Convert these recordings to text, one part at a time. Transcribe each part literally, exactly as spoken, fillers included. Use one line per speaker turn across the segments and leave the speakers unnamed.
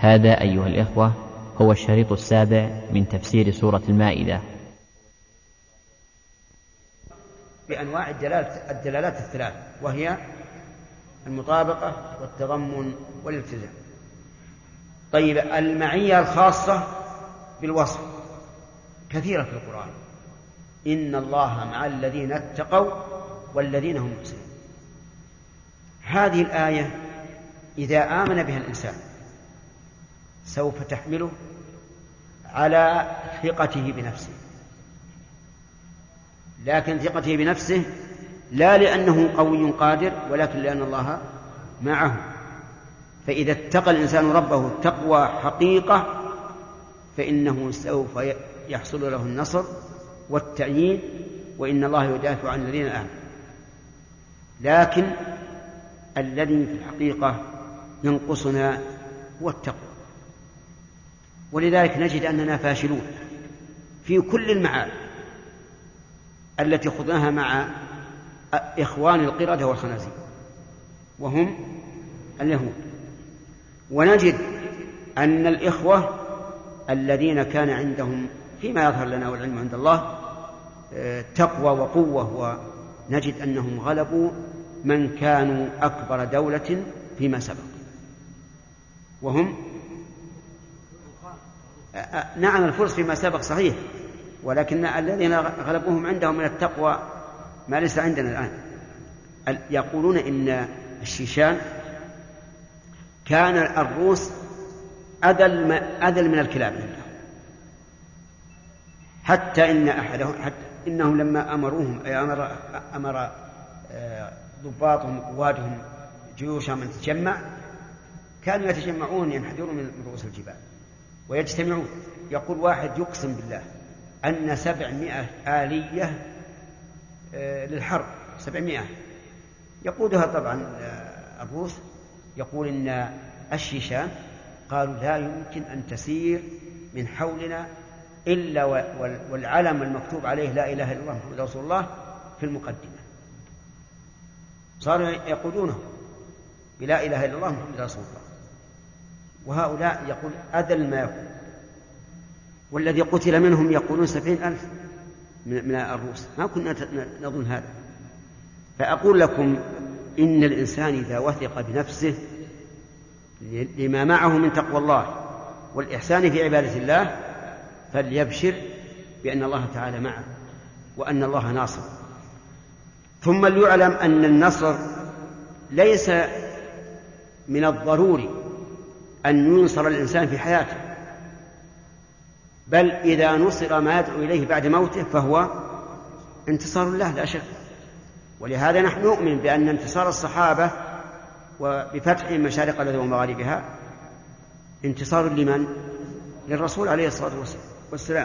هذا أيها الإخوة هو الشريط السابع من تفسير سورة المائدة
بأنواع الدلالات الثلاث، وهي المطابقة والتضمن والالتزام. طيب، المعية الخاصة بالوصف كثيرة في القرآن. إن الله مع الذين اتقوا والذين هم محسنون. هذه الآية إذا آمن بها الإنسان سوف تحمله على ثقته بنفسه، لكن ثقته بنفسه لا لأنه قوي قادر، ولكن لأن الله معه. فإذا اتقى الإنسان ربه تقوى حقيقة فإنه سوف يحصل له النصر والتأييد، وإن الله يدافع عن الذين آمنوا. لكن الذي في الحقيقة ينقصنا هو التقوى، ولذلك نجد أننا فاشلون في كل المعارك التي خضناها مع إخوان القردة والخنازير وهم اليهود. ونجد أن الإخوة الذين كان عندهم فيما يظهر لنا والعلم عند الله تقوى وقوة، ونجد أنهم غلبوا من كانوا أكبر دولة فيما سبق، وهم نعم الفرس فيما سبق صحيح، ولكن الذين غلبوهم عندهم من التقوى ما ليس عندنا الآن. يقولون إن الشيشان كان الروس أذل أذل من الكلاب عندهم، حتى إن أحدهم حتى إنهم لما أمروهم أمر أمر ضباطهم وقوادهم جيوشهم أن تتجمع، كانوا يتجمعون ينحدرون من رؤوس الجبال ويجتمعون. يقول واحد يقسم بالله أن سبعمائة آلية للحرب، سبعمائة يقودها طبعا الروس. يقول إن الشيشان قالوا لا يمكن أن تسير من حولنا إلا والعلم المكتوب عليه لا إله إلا الله محمد رسول الله في المقدمة. صاروا يقودونه بلا إله إلا الله محمد رسول الله، وهؤلاء يقول أذل ما يكون. والذي قتل منهم يقولون سبعين ألف من الروس، ما كنا نظن هذا. فأقول لكم إن الإنسان إذا وثق بنفسه لما معه من تقوى الله والإحسان في عبادة الله فليبشر بأن الله تعالى معه وأن الله ناصر. ثم ليعلم أن النصر ليس من الضروري أن ينصر الإنسان في حياته، بل إذا نصر ما يدعو إليه بعد موته فهو انتصار الله لا شك. ولهذا نحن نؤمن بأن انتصار الصحابة وبفتح مشارق الأرض ومغاربها انتصار لمن؟ للرسول عليه الصلاة والسلام.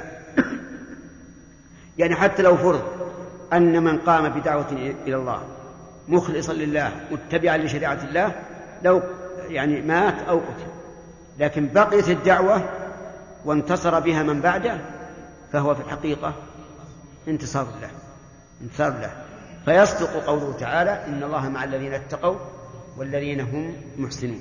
يعني حتى لو فرض أن من قام بدعوة إلى الله مخلصا لله متبعا لشريعة الله لو يعني مات أو قتل، لكن بقيت الدعوة وانتصر بها من بعده فهو في الحقيقة انتصار الله انتصار الله. فيصدق قوله تعالى إن الله مع الذين اتقوا والذين هم محسنون.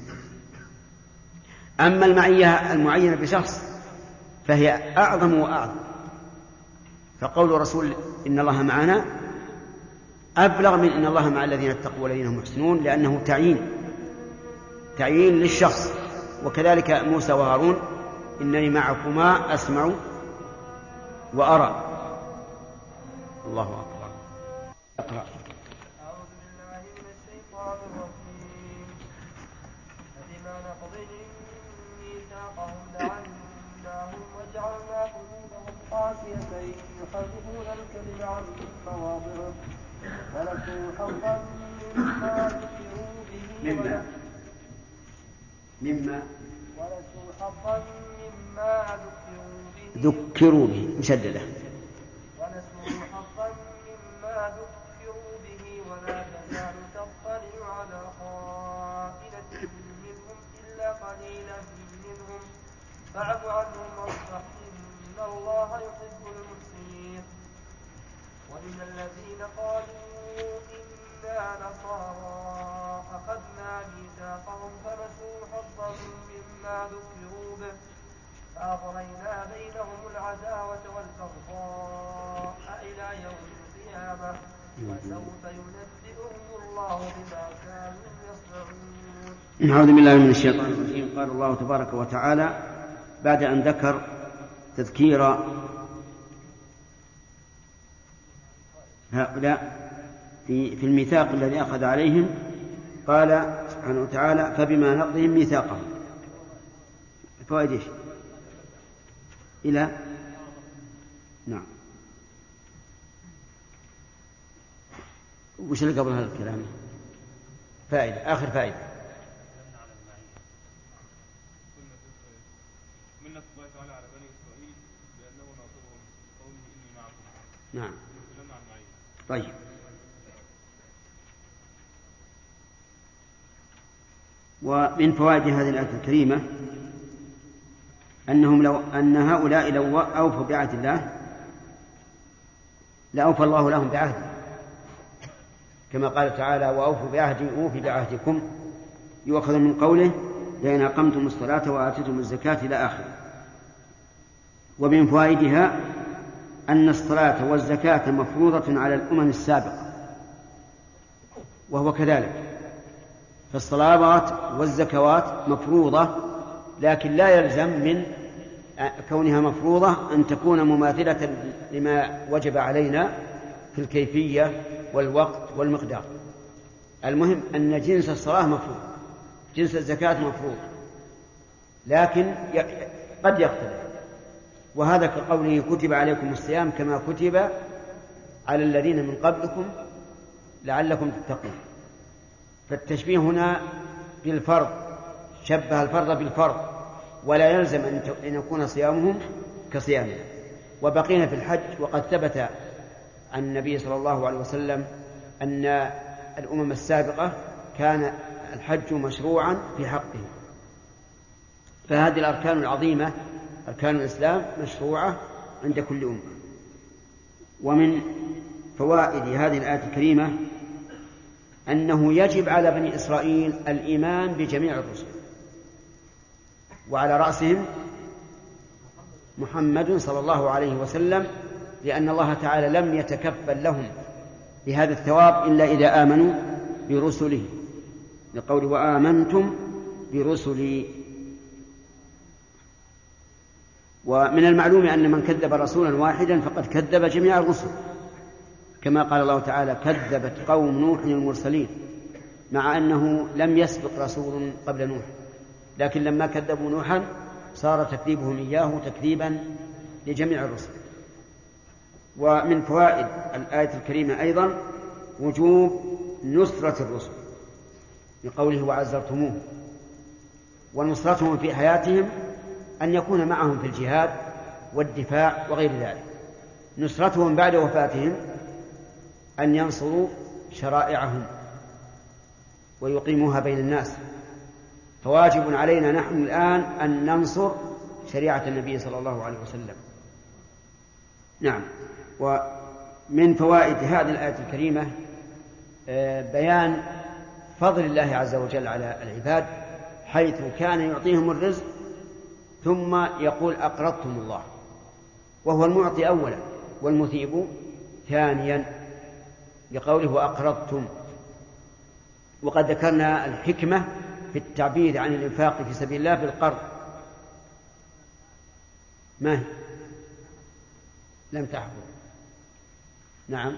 أما المعية المعينة بشخص فهي أعظم وأعظم، فقول الرسول إن الله معنا أبلغ من إن الله مع الذين اتقوا والذين هم محسنون، لأنه تعيين تعيين للشخص. وكذلك موسى وهارون إنني معكما أسمع وأرى. الله أكبر. أقرأ.
أعوذ بالله من الشيطان الرجيم. فبما نقضهم ميثاقهم لعناهم وجعلنا قلوبهم قاسية يحرفون الكلم عن مواضعه ونسوا حظا مما ذكروا به
مما مما
ونسوا حظا مما ذكروا به
ذكروا به مشددة
ونسوا حظا مما ذكروا به ولا تزال تطلع على خائنة منهم إلا قليلا منهم فاعف عنهم واصفح إن الله يحب المحسنين. ومن الذين قالوا إنا نصارى أخذنا ميثاقهم فنسوا حظا مما مما ذكروا به فأغرينا بينهم العداوة والبغضاء إلى يوم القيامة وسوف ينبئهم الله بما كانوا يصنعون.
أعوذ بالله من الشيطان الرجيم. قال الله تبارك وتعالى بعد أن ذكر تذكير هؤلاء في في الميثاق الذي أخذ عليهم، قال سبحانه وتعالى فبما نقضهم ميثاقهم. فوائد ايش؟ إلى نعم. وش اللي قبل هذا الكلام؟ فائدة، آخر فائدة.
منة الله تعالى على بني إسرائيل بأنه ناصرهم قوله إني معكم.
نعم.
طيب.
ومن فوائد هذه الآية الكريمة أنهم لو أن هؤلاء لو أوفوا بعهد الله لأوفى الله لهم بعهده، كما قال تعالى وأوفوا بعهدي أوفي بعهدكم، يؤخذ من قوله لئن أقمتم الصلاة وآتيتم الزكاة إلى آخره. ومن فوائدها أن الصلاة والزكاة مفروضة على الأمم السابقة، وهو كذلك، فالصلوات والزكوات مفروضة، لكن لا يلزم من كونها مفروضة أن تكون مماثلة لما وجب علينا في الكيفية والوقت والمقدار. المهم أن جنس الصلاة مفروض، جنس الزكاة مفروض، لكن قد يختلف، وهذا كقوله كتب عليكم الصيام كما كتب على الذين من قبلكم لعلكم تتقون. فالتشبيه هنا بالفرض، شبه الفرض بالفرض، ولا يلزم أن يكون صيامهم كصيامنا. وبقينا في الحج، وقد ثبت عن النبي صلى الله عليه وسلم أن الأمم السابقة كان الحج مشروعا في حقهم، فهذه الأركان العظيمة أركان الإسلام مشروعة عند كل أمة. ومن فوائد هذه الآية الكريمة أنه يجب على بني إسرائيل الإيمان بجميع الرسل، وعلى رأسهم محمد صلى الله عليه وسلم، لأن الله تعالى لم يتكفل لهم بهذا الثواب إلا إذا آمنوا برسله، لقول وآمنتم برسلي. ومن المعلوم أن من كذب رسولا واحدا فقد كذب جميع الرسل، كما قال الله تعالى كذبت قوم نوح المرسلين، مع أنه لم يسبق رسول قبل نوح، لكن لما كذبوا نوحا صار تكذيبهم إياه تكذيبا لجميع الرسل. ومن فوائد الآية الكريمة أيضا وجوب نصرة الرسل، بقوله وعزرتموه، ونصرتهم في حياتهم أن يكون معهم في الجهاد والدفاع وغير ذلك. نصرتهم بعد وفاتهم أن ينصروا شرائعهم ويقيموها بين الناس، فواجب علينا نحن الآن أن ننصر شريعة النبي صلى الله عليه وسلم. نعم. ومن فوائد هذه الآية الكريمة بيان فضل الله عز وجل على العباد، حيث كان يعطيهم الرزق ثم يقول أقرضتم الله، وهو المعطي أولا والمثيب ثانيا، بقوله وأقرضتم. وقد ذكرنا الحكمة في التعبير عن الإنفاق في سبيل الله بالقرض. ما هي؟ لم تحفظ. نعم.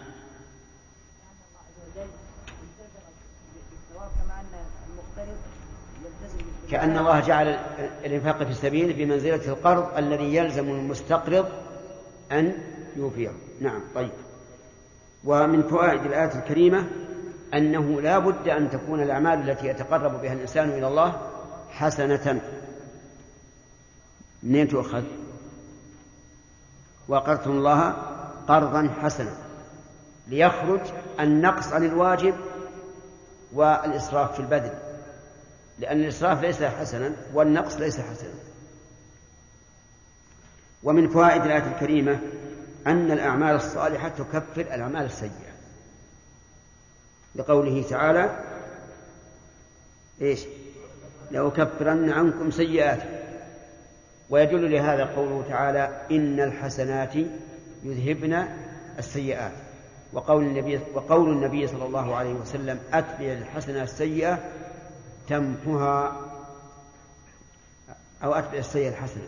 كأن الله جعل الإنفاق في سبيله بمنزلة القرض الذي يلزم المستقرض أن يوفيه. نعم. طيب. ومن فوائد الآية الكريمة أنه لا بد أن تكون الأعمال التي يتقرب بها الإنسان إلى الله حسنة. منين تؤخذ؟ وقرضتم الله قرضا حسنا، ليخرج النقص عن الواجب والإسراف في البذل، لأن الإسراف ليس حسنا والنقص ليس حسنا. ومن فوائد الآية الكريمة أن الأعمال الصالحة تكفر الأعمال السيئة، لقوله تعالى إيش؟ لأكفرن عنكم سيئاتكم. ويدل لهذا قوله تعالى إن الحسنات يذهبن السيئات، وقول النبي, وقول النبي صلى الله عليه وسلم أتبع الحسنة السيئة تمحها، أو أتبع السيئة الحسنة.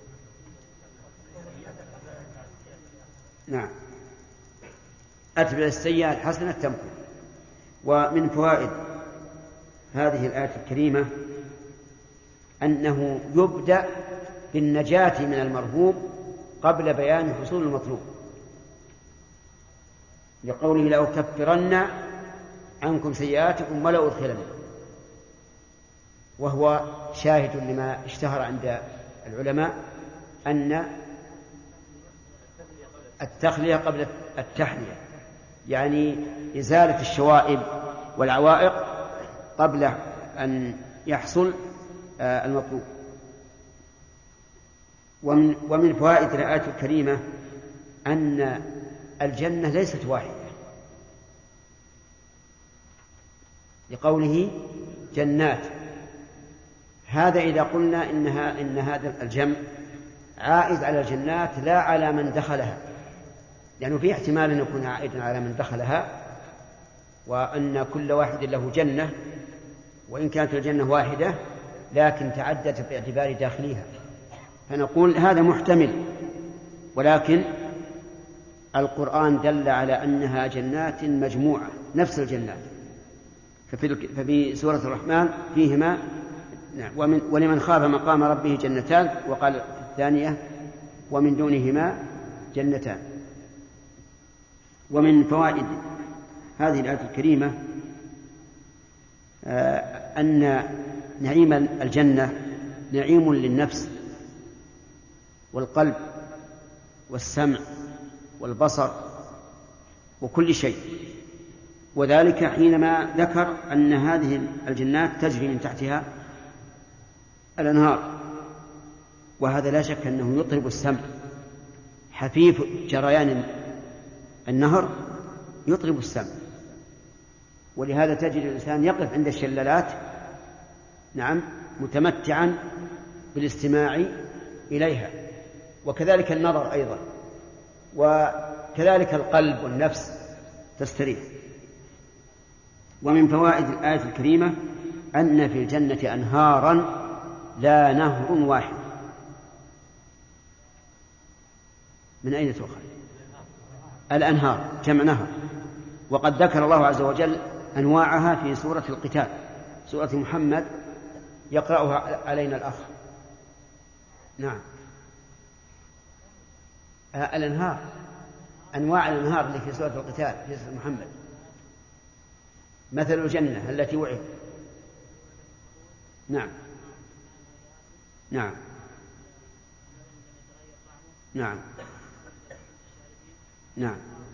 نعم، أتبع السيئة الحسنة تمحها. ومن فوائد هذه الآية الكريمة أنه يبدأ بالنجاة من المرهوب قبل بيان حصول المطلوب، لقوله لأكفرن عنكم سيئاتكم ولأدخلنكم، وهو شاهد لما اشتهر عند العلماء أن التخلية قبل التحلية، يعني إزالة الشوائب والعوائق قبل أن يحصل المطلوب. ومن, ومن فوائد الآية الكريمة أن الجنة ليست واحدة، لقوله جنات. هذا إذا قلنا إنها إن هذا الجمع عائد على الجنات لا على من دخلها، لأنه يعني في احتمال أن يكون عائدا على من دخلها، وأن كل واحد له جنة، وإن كانت الجنة واحدة لكن تعدت باعتبار داخلها، فنقول هذا محتمل. ولكن القرآن دل على أنها جنات مجموعة نفس الجنات، ففي سورة الرحمن فيهما ومن ولمن خاف مقام ربه جنتان، وقال الثانية ومن دونهما جنتان. ومن فوائد هذه الآية الكريمة أن نعيم الجنة نعيم للنفس والقلب والسمع والبصر وكل شيء، وذلك حينما ذكر أن هذه الجنات تجري من تحتها الأنهار، وهذا لا شك أنه يطرب السمع، حفيف جريان النهر يطرب السمع، ولهذا تجد الإنسان يقف عند الشلالات نعم متمتعا بالاستماع إليها، وكذلك النظر أيضا، وكذلك القلب والنفس تستريح. ومن فوائد الآية الكريمة أن في الجنة أنهارا لا نهر واحد. من أين تؤخذ؟ الأنهار جمع نهر، وقد ذكر الله عز وجل أنواعها في سورة القتال، سورة محمد يقرأها علينا الأخ. نعم، الأنهار أنواع الأنهار اللي في سورة القتال في سورة محمد. مثل الجنة التي وعد. نعم نعم نعم نعم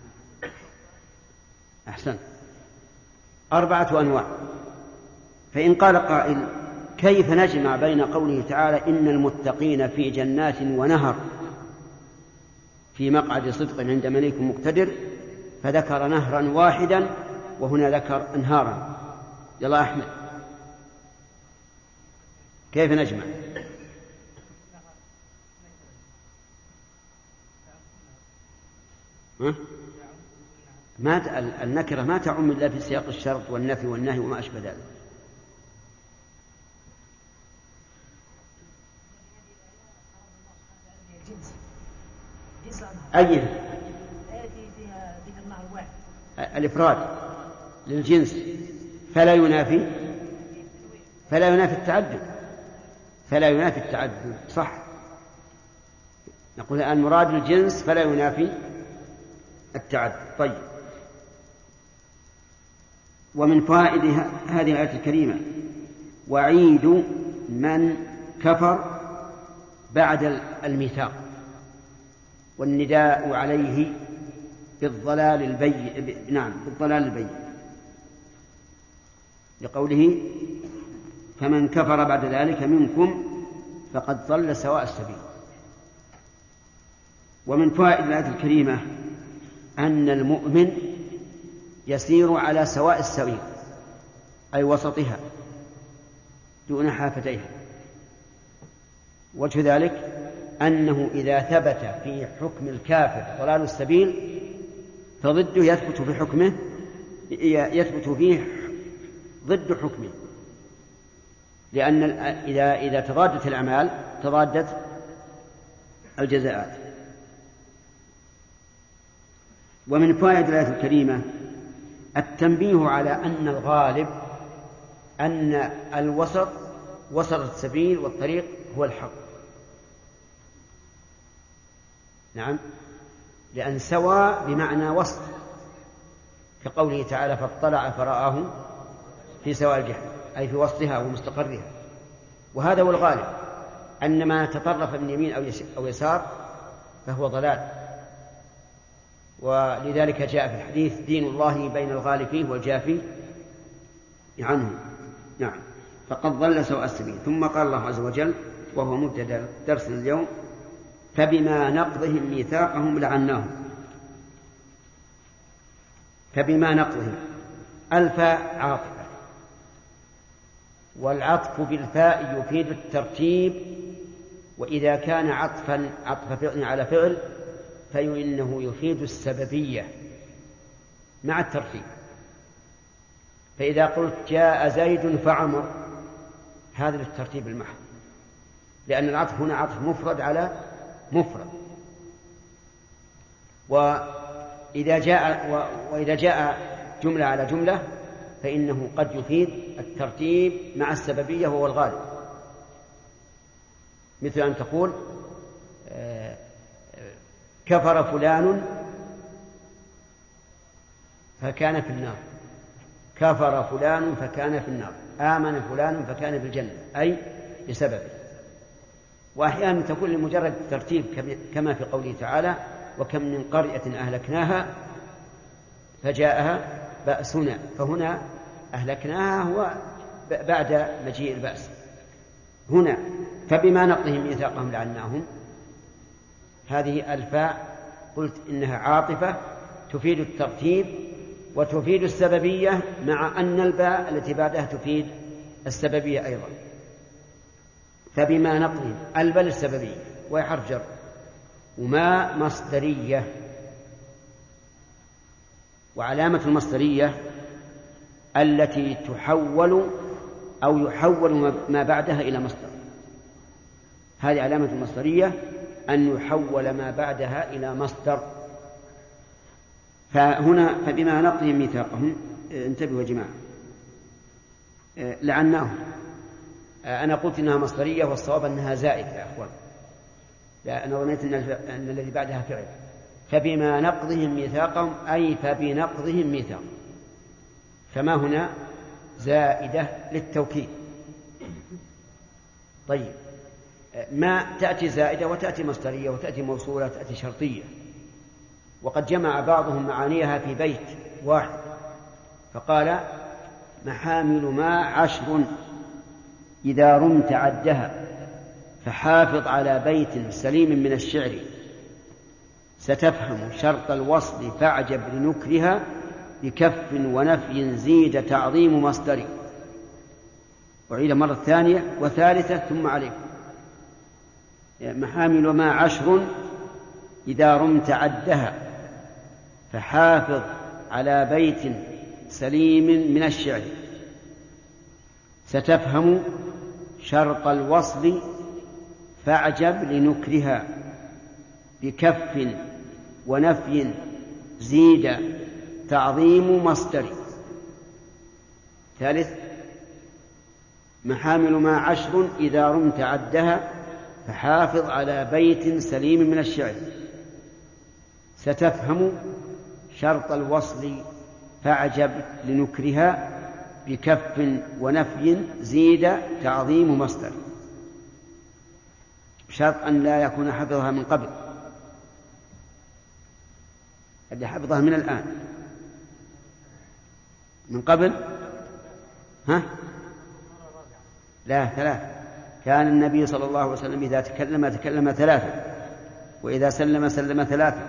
أحسن، أربعة أنواع. فإن قال قائل كيف نجمع بين قوله تعالى إن المتقين في جنات ونهر في مقعد صدق عند مليك مقتدر، فذكر نهرا واحدا وهنا ذكر أنهارا؟ يلا أحمد، كيف نجمع؟ ما النكرة ما تعم إلا في سياق الشرط والنفي والنهي وما أشبه ذلك. أي الإفراد للجنس فلا ينافي فلا ينافي التعدد فلا ينافي التعدد صح. نقول الآن مراد الجنس فلا ينافي التعدد. طيب، ومن فوائد هذه الآية الكريمة وعيد من كفر بعد الميثاق والنداء عليه بالضلال البين. نعم بالضلال البين، لقوله فمن كفر بعد ذلك منكم فقد ضل سواء السبيل. ومن فوائد الآية الكريمة أن المؤمن يسير على سواء السبيل أي وسطها، دون حافتيها. وجه ذلك أنه إذا ثبت في حكم الكافر ضلال السبيل فضده يثبت في حكمه يثبت فيه ضد حكمه، لأن إذا إذا تضادت الأعمال تضادت الجزاءات. ومن فوائد الآية الكريمة التنبيه على أن الغالب أن الوسط وسط السبيل والطريق هو الحق. نعم، لأن سوى بمعنى وسط، كقوله تعالى فاطلع فرآه في سواء الجحيم، أي في وسطها ومستقرها. وهذا هو الغالب، أن ما تطرف من يمين أو يسار فهو ضلال. ولذلك جاء في الحديث دين الله بين الغالي فيه والجافي عنه. نعم، فقد ضل سواء السبيل. ثم قال الله عز وجل وهو مبتدأ درس اليوم فبما نقضهم ميثاقهم لعناهم. فبما نقضهم، الفاء عاطفة، والعطف بالفاء يفيد الترتيب، وإذا كان عطفا عطف فعل على فعل فإنه يفيد السببية مع الترتيب. فإذا قلت جاء زيد فعمر هذا للترتيب المحض، لأن العطف هنا عطف مفرد على مفرد. وإذا جاء وإذا جاء جملة على جملة فإنه قد يفيد الترتيب مع السببية وهو الغالب، مثل أن تقول كفر فلان فكان في النار، كفر فلان فكان في النار، آمن فلان فكان في الجنة، أي بسببه. وأحيانا تكون لمجرد الترتيب كما في قوله تعالى وكم من قرية أهلكناها فجاءها بأسنا، فهنا أهلكناها هو بعد مجيء البأس. هنا فبما نقضهم ميثاقهم لعناهم، هذه الفاء قلت إنها عاطفة تفيد الترتيب وتفيد السببية، مع أن الباء التي بعدها تفيد السببية أيضا. فبما نقضهم الباء السببية وهي حرف جر، وما مصدرية، وعلامة المصدرية التي تحول أو يحول ما بعدها إلى مصدر. هذه علامة المصدرية أن يحول ما بعدها إلى مصدر. فهنا فبما نقضهم ميثاقهم، انتبهوا يا جماعة، لعناهم. أنا قلت إنها مصدرية والصواب أنها زائد يا أخوان، أنا ظنيت أن الذي بعدها فعل. فبما نقضهم ميثاقهم أي فبنقضهم ميثاق، فما هنا زائدة للتوكيد. طيب، ما تأتي زائدة وتأتي مصدرية وتأتي موصولة وتأتي شرطية، وقد جمع بعضهم معانيها في بيت واحد فقال محامل ما عشر إذا رمت عدها فحافظ على بيت سليم من الشعر ستفهم شرط الوصل فاعجب لنكرها بكف ونفي زيد تعظيم مصدري. أعيد مرة ثانية وثالثة ثم عليكم. محامل ما عشر إذا رمت عدها فحافظ على بيت سليم من الشعر ستفهم شرط الوصل فاعجب لنكرها بكف ونفي زيد تعظيم مصدر. ثالث محامل ما عشر إذا رمت عدها فحافظ على بيت سليم من الشعر ستفهم شرط الوصل فاعجب لنكرها بكف ونفي زيد تعظيم مصدر. شرط أن لا يكون حفظها من قبل، اللي حفظها من الآن من قبل ها لا ثلاث. كان النبي صلى الله عليه وسلم إذا تكلم تكلم ثلاثة وإذا سلم سلم ثلاثة.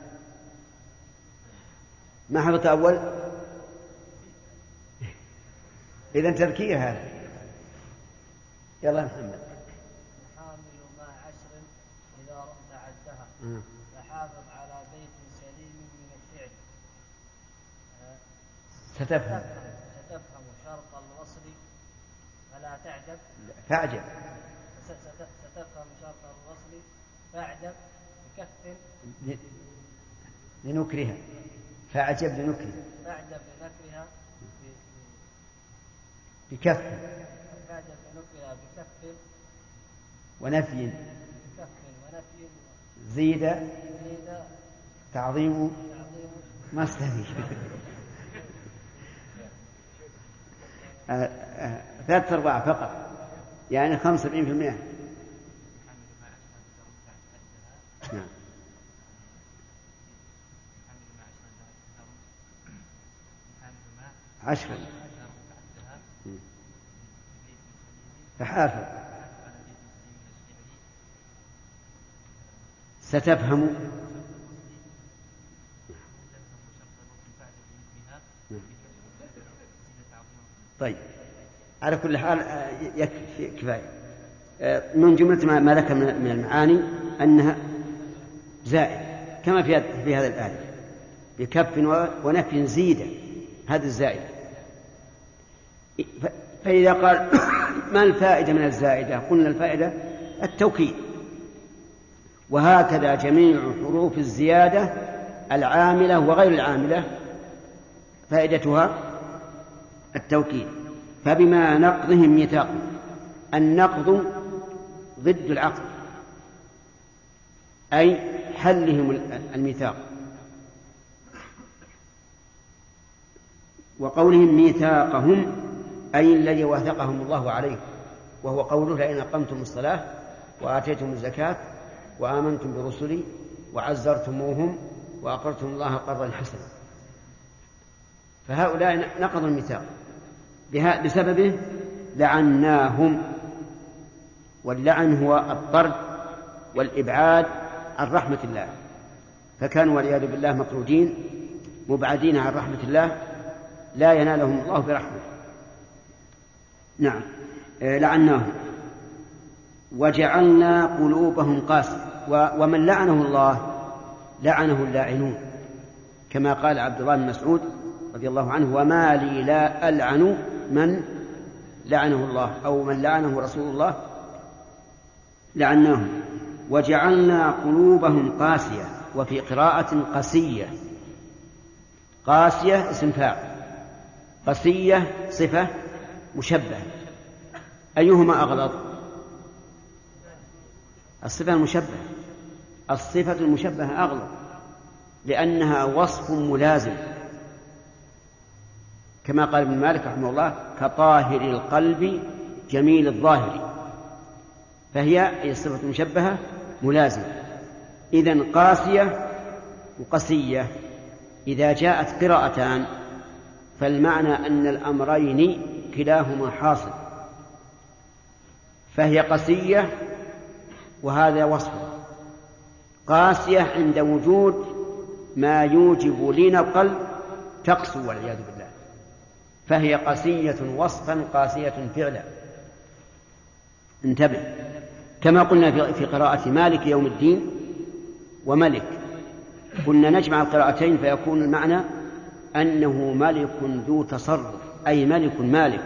ما حفظت أول؟ إذن تذكير هذا. يلا محمد.
حامل مع عشر إذا رمت عدها فحافظ على بيت سليم من الفعل.
ستفهم
ستفهم شرط الوصل فلا تعجب.
فاعجب.
ستفهم شرط الوصل فاعجب بكف
لنكرها. فاعجب لنكرها.
فاعجب لنكرها
بكف.
فاعجب لنكرها بكف
ونفي.
بكف ونفي.
زيد.
زيد
تعظيم.
تعظيم
مصدري. ثلاثة أرباع فقط، يعني خمسة وسبعين في المئة. نعم. عشرة فحافظ. ستفهم. طيب، على كل حال يكفي كفاية. من جملة ما ذكر من المعاني أنها زائد كما في هذا الآية بكف ونفي زيد، هذا الزائد. فإذا قال ما الفائدة من الزائدة؟ قلنا الفائدة التوكيد، وهكذا جميع حروف الزيادة العاملة وغير العاملة فائدتها التوكيد. فبما نقضهم ميثاقهم، النقض ضد العقد أي حلهم الميثاق، وقولهم ميثاقهم أي الذي واثقهم الله عليه، وهو قوله لئن أقمتم الصلاة وآتيتم الزكاة وآمنتم برسلي وعزرتموهم وأقرضتم الله قرضا حسنا. فهؤلاء نقضوا الميثاق بسببه لعناهم، واللعن هو الطرد والإبعاد عن رحمة الله، فكانوا والعياذ بالله مطرودين مبعدين عن رحمة الله، لا ينالهم الله برحمة. نعم. لعناهم وجعلنا قلوبهم قاسية، ومن لعنه الله لعنه اللاعنون، كما قال عبد الله بن مسعود رضي الله عنه وما لي لا ألعن من لعنه الله أو من لعنه رسول الله. لعناهم وجعلنا قلوبهم قاسية، وفي قراءة قسية. قاسية اسم فاعل، قسية صفة مشبهة، أيهما أغلظ؟ الصفة المشبهة. الصفة المشبهة أغلظ لأنها وصف ملازم، كما قال ابن مالك رحمه الله كطاهر القلب جميل الظاهر، فهي الصفة المشبهة ملازمة. إذن قاسية وقسية إذا جاءت قراءتان فالمعنى أن الأمرين كلاهما حاصل، فهي قسية وهذا وصف. قاسية عند وجود ما يوجب لين القلب تقسو والعياذ بالله، فهي قسية وصفا قاسية فعلا. انتبه، كما قلنا في قراءة مالك يوم الدين وملك، كنا نجمع القراءتين فيكون المعنى أنه ملك ذو تصرف، أي ملك مالك.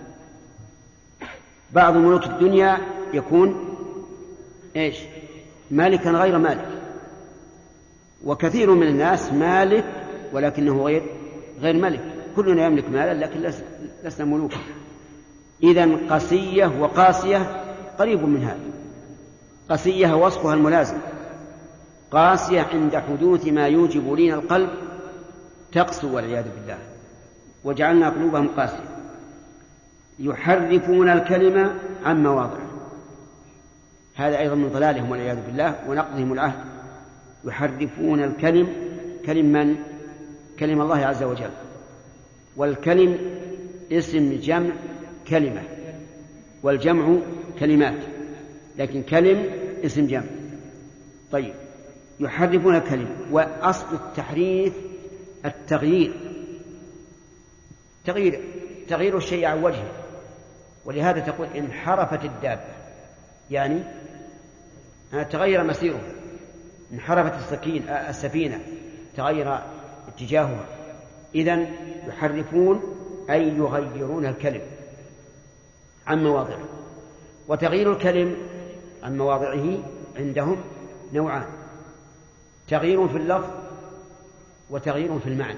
بعض ملوك الدنيا يكون إيش؟ مالكا غير مالك، وكثير من الناس مالك ولكنه غير غير ملك. كلنا يملك مالا لكن لسنا ملوكا. إذن قسية وقاسية قريب من هذا. قسية وصفها الملازم، قاسية عند حدوث ما يوجب لين القلب تقسو والعياذ بالله. وجعلنا قلوبهم قاسية يحرفون الكلمة عن مواضعه، هذا أيضا من ضلالهم والعياذ بالله ونقضهم العهد. يحرفون الكلم، كلم من؟ كلم الله عز وجل، والكلم اسم جمع كلمة، والجمع كلمات، لكن كلم اسم جمع. طيب، يحرفون الكلم، وأصل التحريف التغيير، تغيير تغيير الشيء عن وجهه. ولهذا تقول انحرفت الدابة، يعني تغير مسيره، انحرفت السكين السفينة تغير اتجاهها. إذن يحرفون أي يغيرون الكلم عن مواضعه. وتغيير الكلم عن مواضعه عندهم نوعان: تغيير في اللفظ وتغيير في المعنى.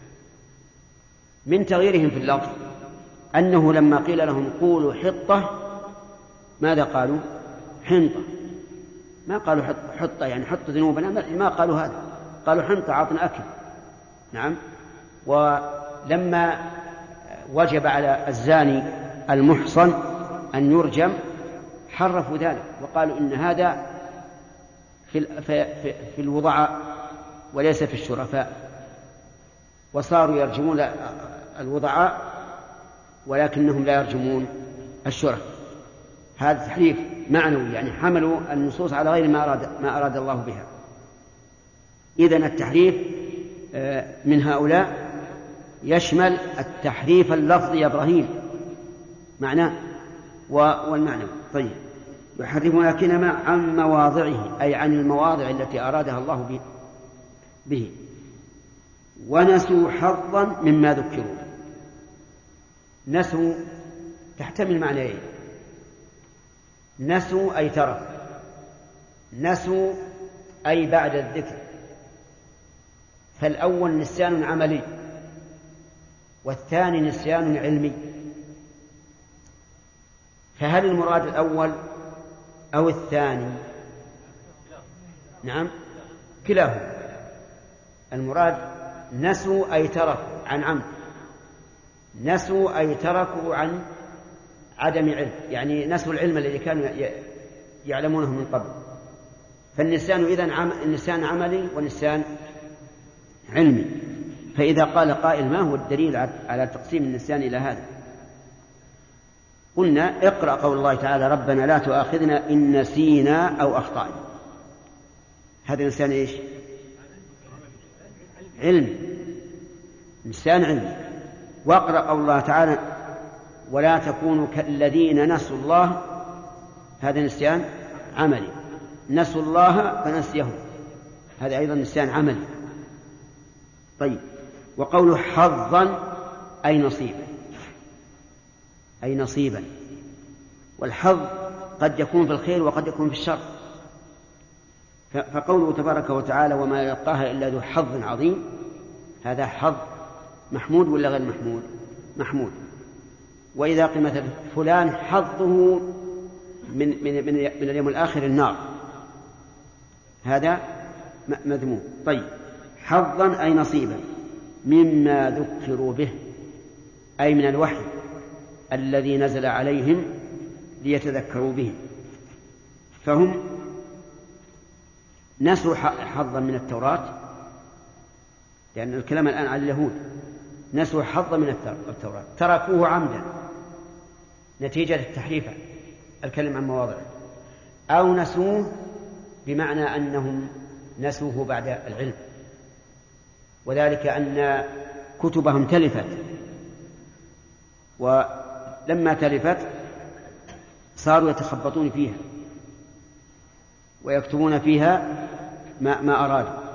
من تغييرهم في اللفظ أنه لما قيل لهم قولوا حطة ماذا قالوا؟ حنطة. ما قالوا حطة يعني حط ذنوبنا، ما قالوا هذا، قالوا حنطة عطنا أكل. نعم. ولما وجب على الزاني المحصن أن يرجم حرفوا ذلك وقالوا إن هذا في, في, في الوضعاء وليس في الشرفاء، وصاروا يرجمون الوضعاء ولكنهم لا يرجمون الشرف. هذا تحريف معنوي، يعني حملوا النصوص على غير ما أراد, ما أراد الله بها. إذن التحريف من هؤلاء يشمل التحريف اللفظي يا إبراهيم معناه والمعنى. طيب، يحرفون الكلمة عن مواضعه أي عن المواضع التي أرادها الله به. ونسوا حظا مما ذكروا. نسوا تحتمل معنيين: نسوا أي تركوا، نسوا أي بعد الذكر. فالأول نسيان عملي والثاني نسيان علمي. فهل المراد الأول أو الثاني؟ نعم، كلاهما. المراد نسوا أي تركوا عن عمد، نسوا أي تركوا عن عدم علم، يعني نسوا العلم الذي كانوا يعلمونه من قبل. فالنسيان إذن عم... النسيان عملي ونسيان علمي. فإذا قال قائل ما هو الدليل على تقسيم النسيان إلى هذا؟ قلنا اقرأ قول الله تعالى ربنا لا تؤاخذنا إن نسينا أو أخطأنا. هذا نسيان إيش؟ علم، نسيان علم. واقرأ قول الله تعالى ولا تكونوا كالذين نسوا الله. هذا نسيان عملي، نسوا الله فنسيهم، هذا أيضا نسيان عملي. طيب، وقوله حظا أي نصيبا، أي نصيبا. والحظ قد يكون في الخير وقد يكون في الشر. فقوله تبارك وتعالى وما يلقاها إلا ذو حظ عظيم، هذا حظ محمود ولا غير محمود؟ محمود. وإذا قيل مثلا فلان حظه من, من, من, من اليوم الآخر النار، هذا مذموم. طيب، حظا أي نصيبا مما ذكروا به، أي من الوحي الذي نزل عليهم ليتذكروا به. فهم نسوا حظا من التوراة، لأن الكلام الآن على اليهود. نسوا حظا من التوراة، تركوه عمدا نتيجة التحريف الكلم عن مواضعه، أو نسوه بمعنى أنهم نسوه بعد العلم، وذلك أن كتبهم تلفت، ولما تلفت صاروا يتخبطون فيها ويكتبون فيها ما, ما أرادوا.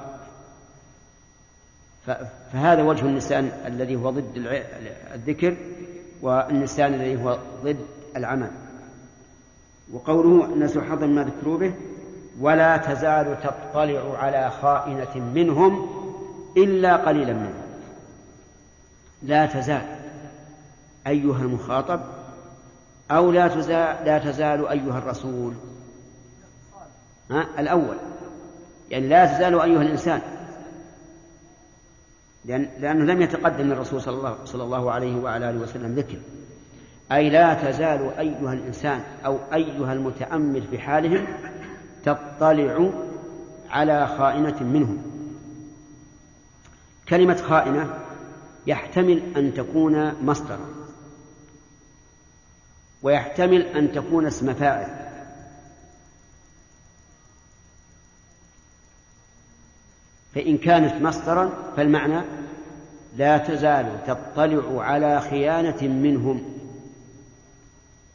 فهذا وجه النسيان الذي هو ضد الذكر، والنسيان الذي هو ضد العمل. وقوله نسوا حظا ما ذكروا به ولا تزال تطلع على خائنة منهم إلا قليلا منهم. لا تزال أيها المخاطب، أو لا تزال, لا تزال أيها الرسول. ها؟ الأول يعني لا تزال أيها الإنسان، لأن لأنه لم يتقدم الرسول صلى الله, صلى الله عليه وعلى آله وسلم ذكر. أي لا تزال أيها الإنسان أو أيها المتأمل في حالهم تطلع على خائنة منهم. كلمة خائنة يحتمل أن تكون مصدرا، ويحتمل أن تكون اسم فاعل. فإن كانت مصدرا فالمعنى لا تزال تطلع على خيانة منهم.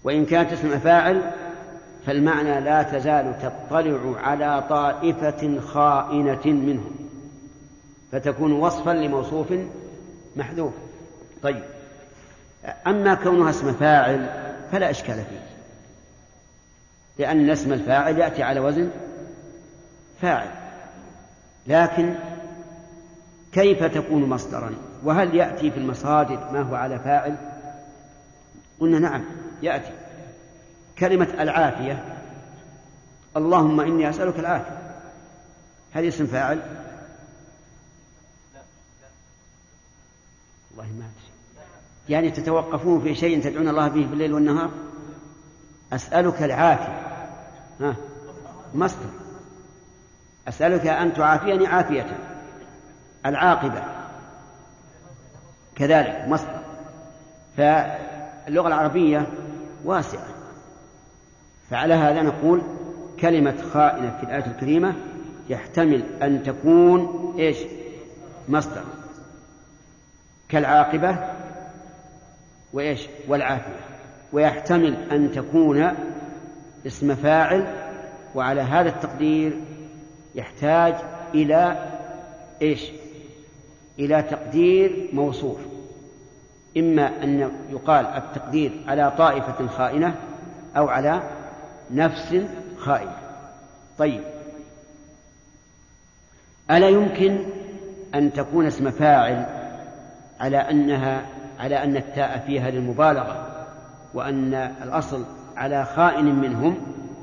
وإن كانت اسم فاعل فالمعنى لا تزال تطلع على طائفة خائنة منهم، فتكون وصفا لموصوف محذوف. طيب، أما كونها اسم فاعل فلا إشكال فيه، لأن اسم الفاعل يأتي على وزن فاعل، لكن كيف تكون مصدرا؟ وهل يأتي في المصادر ما هو على فاعل؟ قلنا نعم يأتي. كلمة العافية، اللهم إني أسألك العافية، هذا اسم فاعل؟ والله ما أدري. يعني تتوقفون في شيء تدعون الله به بالليل والنهار؟ أسألك العافية، ها مصدر، أسألك أن تعافيني عافية. العاقبة كذلك مصدر. فاللغة العربية واسعة، فعلى هذا نقول كلمة خائنة في الآية الكريمة يحتمل أن تكون إيش؟ مصدر، كالعاقبة وإيش؟ والعافية. ويحتمل أن تكون اسم فاعل، وعلى هذا التقدير يحتاج إلى إيش؟ إلى تقدير موصوف، إما أن يقال التقدير على طائفة خائنة أو على نفس خائنة. طيب، ألا يمكن أن تكون اسم فاعل على أنها على أن التاء فيها للمبالغة، وأن الأصل على خائن منهم،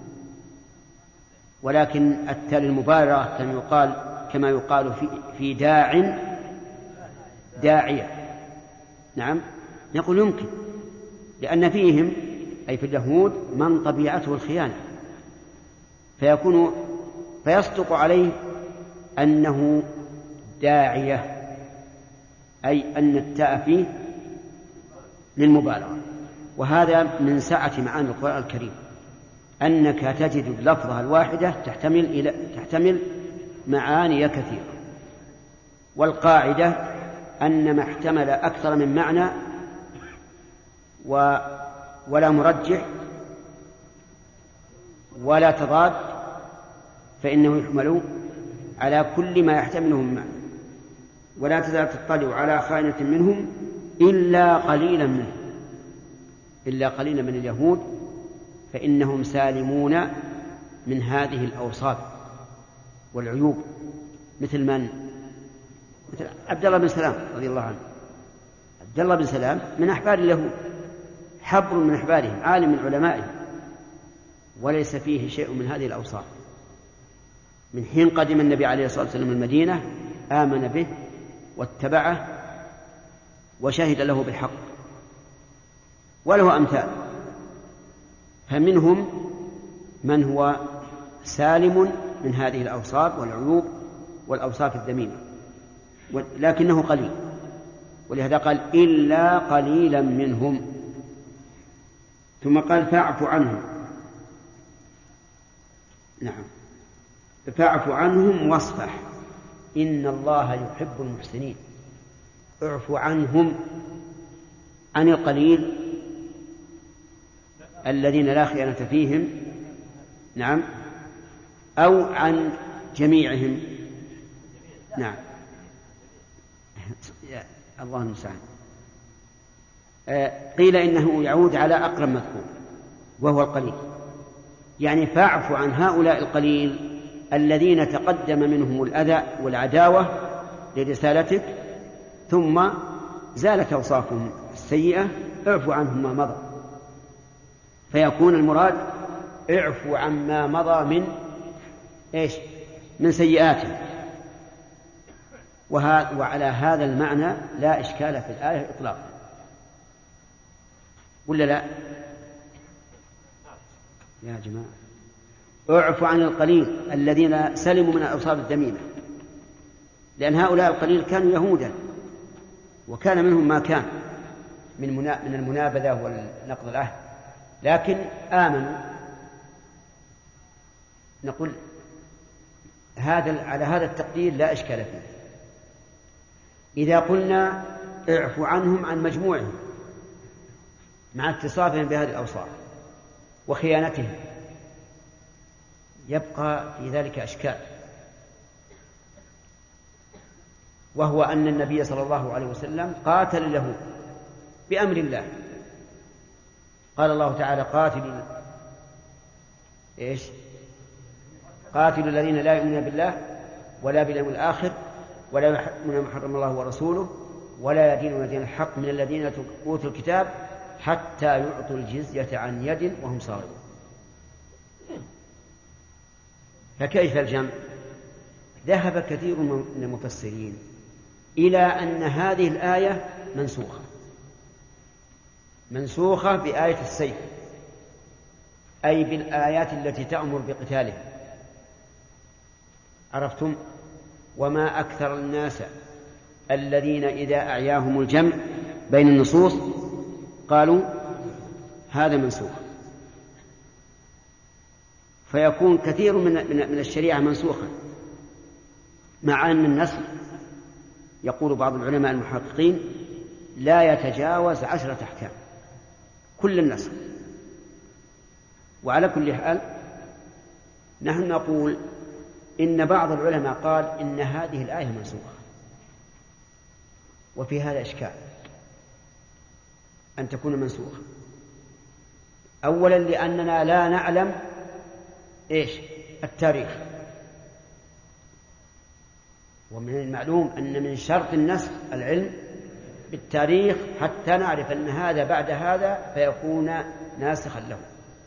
ولكن التاء للمبالغة كما يقال كما يقال في في داع داعية؟ نعم، نقول يمكن، لأن فيهم أي في اليهود من طبيعته الخيانة، فيكون فيصدق عليه أنه داعية، أي أن التاء فيه للمبالغة. وهذا من سعة معاني القرآن الكريم، أنك تجد اللفظة الواحدة تحتمل إلى تحتمل معاني كثيرة. والقاعدة أن ما احتمل أكثر من معنى و ولا مرجح ولا تضاد فإنه يحمل على كل ما يحتمله من معنى. ولا تزال تطلع على خائنة منهم إلا قليلا منهم، إلا قليلا من اليهود، فإنهم سالمون من هذه الأوصاف والعيوب. مثل من؟ مثل عبد الله بن سلام رضي الله عنه. عبد الله بن سلام من أحبار اليهود، حبر من أحبارهم، عالم من علمائهم، وليس فيه شيء من هذه الأوصاف. من حين قدم النبي عليه الصلاة والسلام المدينة آمن به واتبعه وشهد له بالحق، وله أمثال. فمنهم من هو سالم من هذه الأوصاف والعيوب والأوصاف الذميمة، لكنه قليل، ولهذا قال إلا قليلا منهم. ثم قال فاعف عنهم. نعم، فاعف عنهم واصفح إن الله يحب المحسنين. اعف عنهم، عن القليل الذين لا خيانة فيهم، نعم، أو عن جميعهم، نعم، الله المستعان. قيل إنه يعود على أقرب مذكور وهو القليل، يعني فاعف عن هؤلاء القليل الذين تقدم منهم الأذى والعداوة لرسالتك ثم زالت أوصافهم السيئة، اعف عنهم ما مضى. فيكون المراد اعفوا عما مضى من إيش؟ من سيئاته. وعلى هذا المعنى لا إشكال في الآية إطلاقا، ولا لا يا جماعة؟ اعفوا عن القليل الذين سلموا من الأوصاف الذميمة، لأن هؤلاء القليل كانوا يهودا، وكان منهم ما كان من من المنابذة والنقض العهد، لكن آمنوا. نقول هذا على هذا التقدير لا إشكال فيه. إذا قلنا اعفوا عنهم عن مجموعهم مع اتصافهم بهذه الأوصاف، وخيانتهم، يبقى في ذلك أشكال، وهو أن النبي صلى الله عليه وسلم قاتل اليهود بأمر الله. قال الله تعالى: قاتل إيش؟ قاتل الذين لا يؤمنون بالله ولا باليوم الآخر ولا يحرمون ما حرم الله ورسوله ولا يدينون دين الحق من الذين أوتوا الكتاب حتى يعطوا الجزية عن يد وهم صاغرون. فكيف الجمع؟ ذهب كثير من المفسرين إلى أن هذه الآية منسوخة منسوخة بآية السيف، أي بالآيات التي تأمر بقتاله. عرفتم؟ وما أكثر الناس الذين إذا أعياهم الجمع بين النصوص قالوا هذا منسوخ، فيكون كثير من من الشريعة منسوخا، مع أن النسخ يقول بعض العلماء المحققين لا يتجاوز عشرة أحكام كل النسخ. وعلى كل حال نحن نقول إن بعض العلماء قال إن هذه الآية منسوخة، وفي هذا إشكال أن تكون منسوخة. أولا لأننا لا نعلم إيش التاريخ، ومن المعلوم أن من شرط النسخ العلم بالتاريخ حتى نعرف أن هذا بعد هذا فيكون ناسخا له.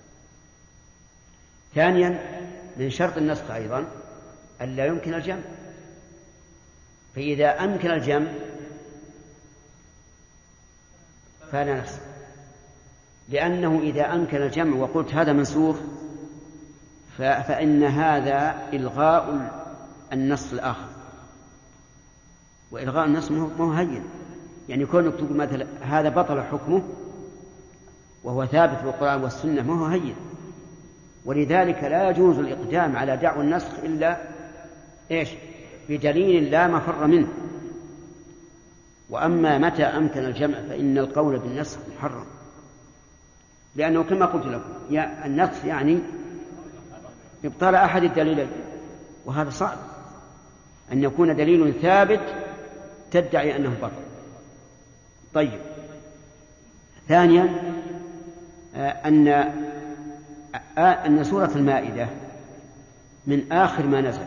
ثانيا من شرط النسخ أيضا أن لا يمكن الجمع، فإذا أمكن الجمع فلا نسخ، لأنه إذا أمكن الجمع وقلت هذا منسوخ فإن هذا إلغاء النص الآخر، وإلغاء النص ما هو هين، يعني كونك تقول مثلا هذا بطل حكمه وهو ثابت بالقرآن والسنة ما هو هين. ولذلك لا يجوز الإقدام على دعوى النسخ إلا إيش؟ بدليل لا مفر منه. وأما متى أمكن الجمع فإن القول بالنسخ محرم، لأنه كما قلت لكم يا النسخ يعني إبطال أحد الدليلين، وهذا صعب أن يكون دليل ثابت تدعي أنه بطل. طيب، ثانيا أن أن سورة المائدة من آخر ما نزل،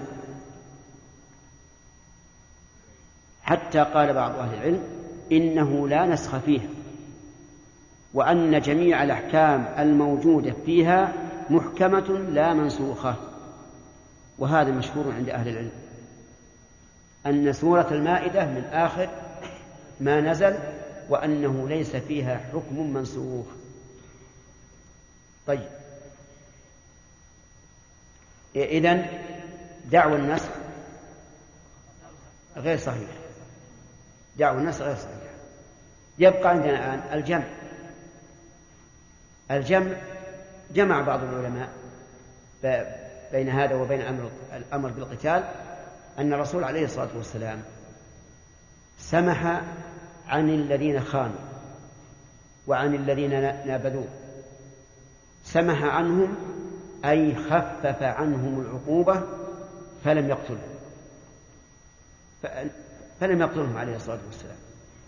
حتى قال بعض أهل العلم إنه لا نسخ فيها، وأن جميع الأحكام الموجودة فيها محكمة لا منسوخة. وهذا مشهور عند أهل العلم أن سورة المائدة من آخر ما نزل، وأنه ليس فيها حكم منسوخ. طيب، إذن دعوى النسخ غير صحيح، دعوى النسخ غير صحيح. يبقى عندنا الآن الجمع. الجمع جمع بعض العلماء بين هذا وبين أمر الأمر بالقتال، أن الرسول عليه الصلاة والسلام سمح عن الذين خانوا وعن الذين نابذوه، سمح عنهم أي خفف عنهم العقوبة فلم يقتلهم فلم يقتلهم عليه الصلاة والسلام.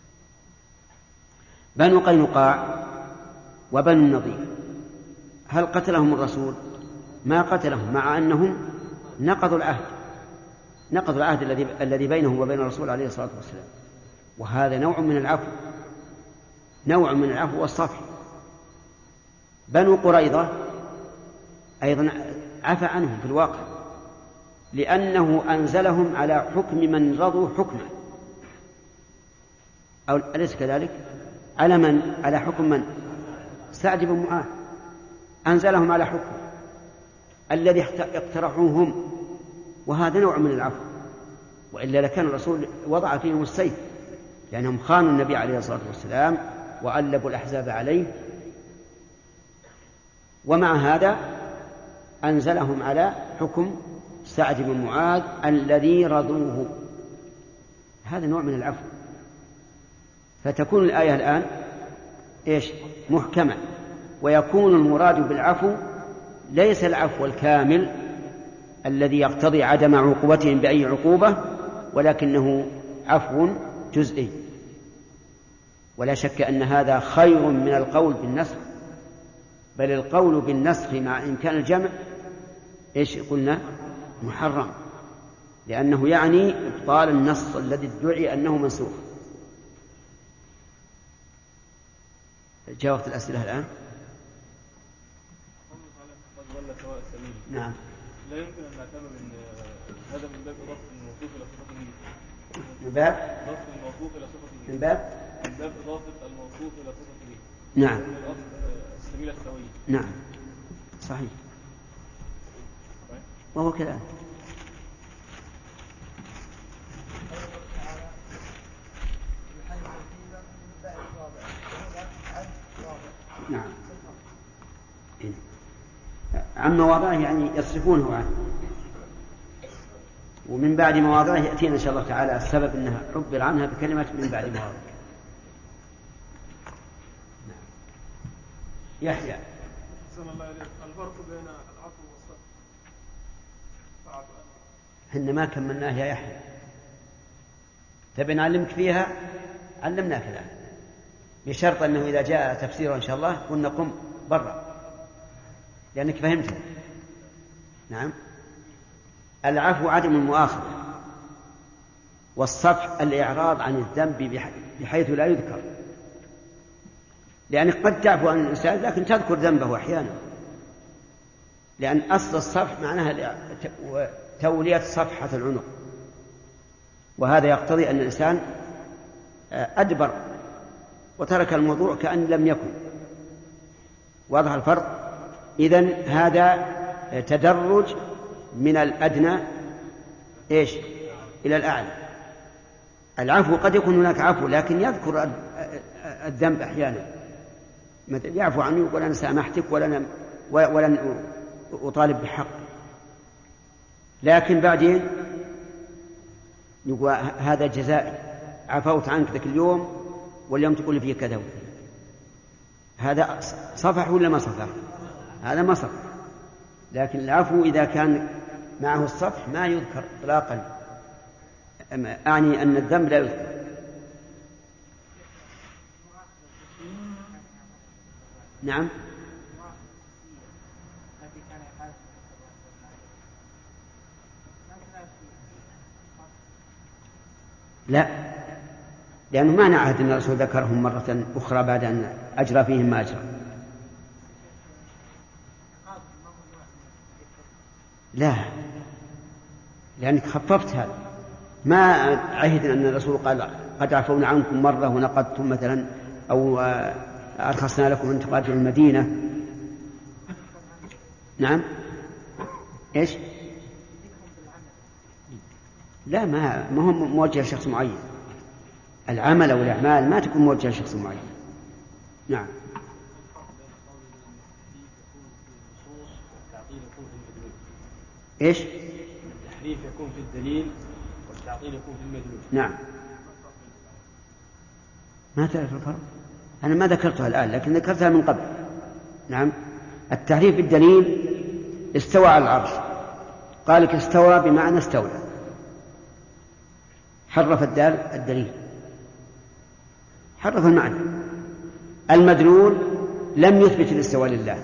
بنو قينقاع وبنو النضير هل قتلهم الرسول؟ ما قتلهم، مع أنهم نقضوا العهد نقضوا العهد الذي الذي بينهم وبين الرسول عليه الصلاة والسلام. وهذا نوع من العفو نوع من العفو والصفح. بنو قريظة أيضا عفى عنهم في الواقع، لأنه أنزلهم على حكم من رضوا حكمه، أو أليس كذلك؟ على من؟ على حكم من؟ سعد بن معاذ، أنزلهم على حكم الذي اقترحوه هم، وهذا نوع من العفو. وإلا لكان الرسول وضع فيهم السيف، لأنهم خانوا النبي عليه الصلاة والسلام وألبوا الأحزاب عليه. ومع هذا أنزلهم على حكم سعد بن معاذ الذي رضوه. هذا نوع من العفو. فتكون الآية الآن إيش؟ محكمة ويكون المراد بالعفو ليس العفو الكامل الذي يقتضي عدم عقوبتهم بأي عقوبة، ولكنه عفو جزئي. ولا شك أن هذا خير من القول بالنسخ، بل القول بالنسخ مع إمكان الجمع إيش قلنا؟ محرم، لأنه يعني إبطال النص الذي ادعي أنه منسوخ. جاوبت الأسئلة الآن؟ نعم.
لا يمكن أن نعتبر أن هذا من باب إضافة الموصوف إلى صفته.
من باب
إضافة الموصوف إلى صفته.
من باب
من باب إضافة الموصوف إلى صفته.
نعم.
من الأصل السبيل السوي.
نعم صحيح، وهو كذلك. نعم. عن مواضعه يعني يصرفونه عنه، ومن بعد مواضعه يأتينا إن شاء الله تعالى السبب أنها عبر عنها بكلمة من بعد مواضعه. نعم. يحيى.
الفرق بين العفو والصفح.
هن ما كملناه يا يحيى، تبي نعلمك فيها علمناك الآن، بشرط أنه إذا جاء تفسيره إن شاء الله قلنا قم برا لأنك فهمته. نعم. العفو عدم المؤاخذة، والصفح الإعراض عن الذنب بحيث لا يذكر، لأنك قد تعفو عن الإنسان لكن تذكر ذنبه أحيانا، لأن أصل الصفح معناها تولية صفحة العنق، وهذا يقتضي أن الإنسان أدبر وترك الموضوع كأن لم يكن. واضح الفرق؟ إذن هذا تدرج من الأدنى إيش إلى الأعلى. العفو قد يكون هناك عفو لكن يذكر الذنب أحيانا، مثل يعفو عني يقول أنا سامحتك ولن ولن أطالب بحق، لكن بعدين يقول هذا جزائي، عفوت عنك ذاك اليوم واليوم تقول لي فيه كذا. هذا صفح ولا ما صفح؟ هذا ما صفح. لكن العفو إذا كان معه الصفح ما يذكر إطلاقا، أعني أن الذنب لا يذكر. نعم. لا، لأنه ما نعهد أن الرسول ذكرهم مرة أخرى بعد أن أجرى فيهم ما أجرى. لا، لأنك خففت هذا، ما عهد أن الرسول قال قد عفونا عنكم مرة ونقضتم مثلا، أو أرخصنا لكم أن تقاتلوا المدينة. نعم. إيش؟ لا، ما ما هو موجه لشخص معين. العمل أو الأعمال ما تكون موجهة لشخص معين. نعم. إيش؟
التحريف يكون في الدليل والتعطيل يكون في المدلول.
نعم. ما تعرف الفرق؟ أنا ما ذكرتها الآن لكن ذكرتها من قبل. نعم. التحريف في الدليل استوى على العرش، قال لك استوى بمعنى استولى، حرف الدال الدليل، حرف المعنى. المدلول لم يثبت الاستواء لله،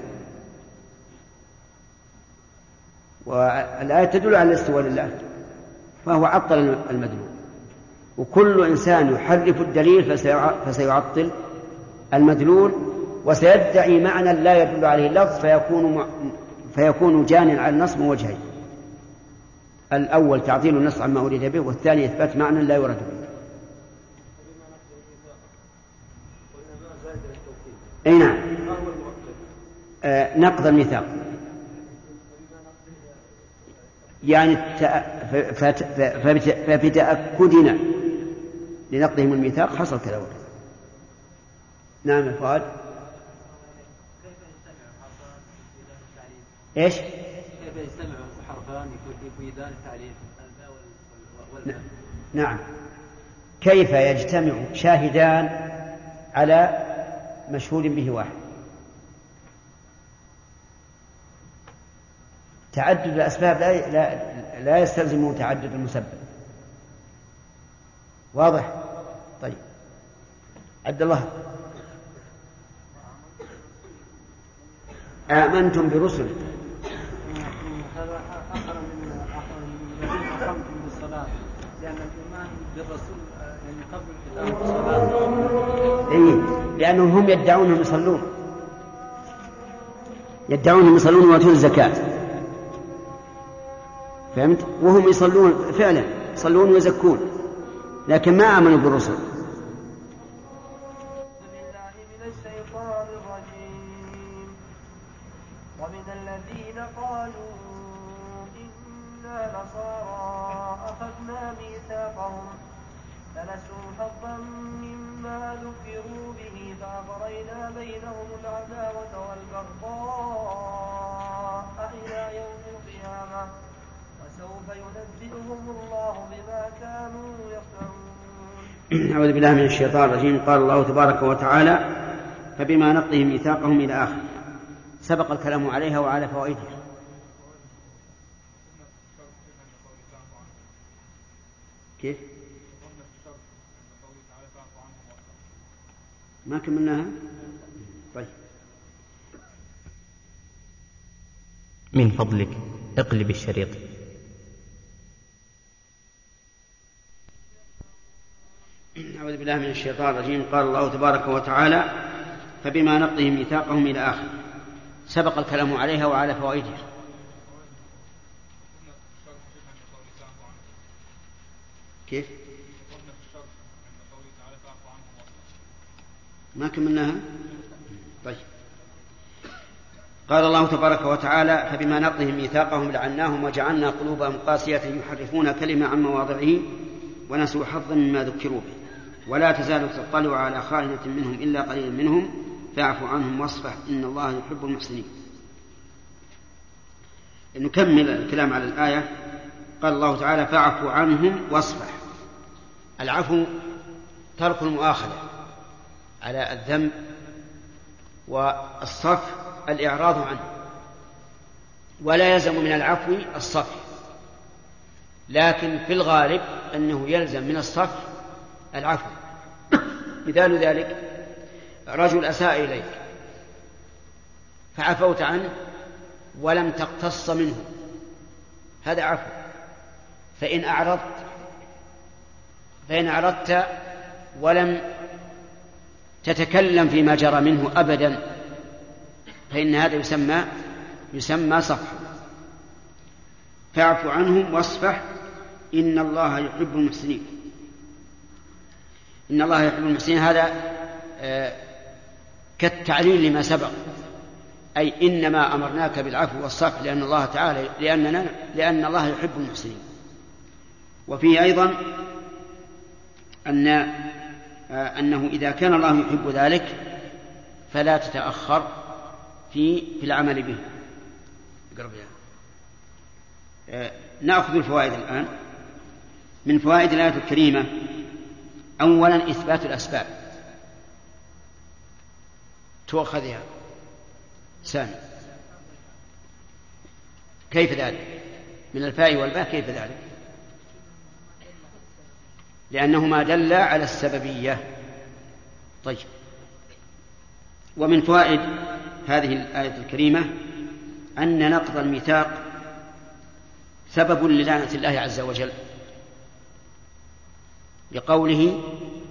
والآية تدل على الاستواء لله، فهو عطل المدلول. وكل إنسان يحرف الدليل فسيعطل المدلول، وسيدعي معنى لا يدل عليه اللفظ، فيكون فيكون جانيا على النص من وجهين: الأول تعطيل النص عما أريد به، والثاني إثبات معنى لا يراد به. أي نعم. آه نقض الميثاق، يعني فبتأكدنا لنقضهم الميثاق حصل كذا وكذا. نعم يا فؤاد. ايش؟
كيف يجتمع حرفان يفيدان التعليل؟
نعم. كيف يجتمع شاهدان على مشهود به واحد؟ تعدد الأسباب لا, لا, لا يستلزم تعدد المسبب. واضح؟ طيب عبد الله، آمنتم برسل
هذا آخر من آخر من الذين أقمتم بالصلاة، لأن الإيمان بالرسول يعني قبل الكتاب بالصلاة.
إيه، لأنهم هم يدعون أنهم يصلون، يدعون أنهم يصلون ويؤتون الزكاة، فهمت؟ وهم يصلون فعلا، يصلون ويزكون، لكن ما آمنوا بالرسل.
ومن الذين قالوا إنا نصارى أخذنا ميثاقهم فنسوا حظا مما ذكروا به فأغرينا بينهم العداوة والبغضاء إلى يوم القيامة وسوف ينبئهم الله بما كانوا يصنعون.
أعوذ بالله من الشيطان الرجيم. قال الله تبارك وتعالى: فبما نقضهم ميثاقهم إلى آخر. سبق الكلام عليها وعلى فوائدها. كيف؟ ما كملناها؟ طيب.
من فضلك اقلب الشريط.
أعوذ بالله من الشيطان الرجيم. قال الله تبارك وتعالى: فبما نقضهم ميثاقهم إلى آخر. سبق الكلام عليها وعلى فوائدها. كيف؟ ما كملناها؟ طيب. قال الله تبارك وتعالى: فبما نقضهم ميثاقهم لعناهم وجعلنا قلوبهم قاسية يحرفون كلمة عن مواضعه ونسوا حظا مما ذكروا به ولا تزال تطلع على خائنة منهم إلا قليلا منهم فاعف عنهم واصفح إن الله يحب المحسنين. نكمل الكلام على الآية. قال الله تعالى: فاعف عنهم واصفح. العفو ترك المؤاخذة على الذنب، والصفح الإعراض عنه، ولا يلزم من العفو الصفح، لكن في الغالب أنه يلزم من الصفح العفو. مثال ذلك: رجل أساء إليك فعفوت عنه ولم تقتص منه، هذا عفو. فإن أعرضت فإن أعرضت ولم تتكلم فيما جرى منه أبدا فإن هذا يسمى يسمى صفح. فاعف عنهم واصفح إن الله يحب المحسنين. إن الله يحب المحسنين هذا آه كالتعليل لما سبق، أي إنما أمرناك بالعفو والصفح لأن الله تعالى لأننا لأن الله يحب المحسنين. وفيه أيضا أن آه أنه إذا كان الله يحب ذلك فلا تتأخر في في العمل به. آه نأخذ الفوائد الآن. من فوائد الآية الكريمة: أولا إثبات الأسباب. تؤخذها سامي. كيف ذلك؟ من الفاء والباء. كيف ذلك؟ لأنهما دل على السببية. طيب. ومن فوائد هذه الآية الكريمة أن نقض الميثاق سبب للعنة الله عز وجل، لقوله: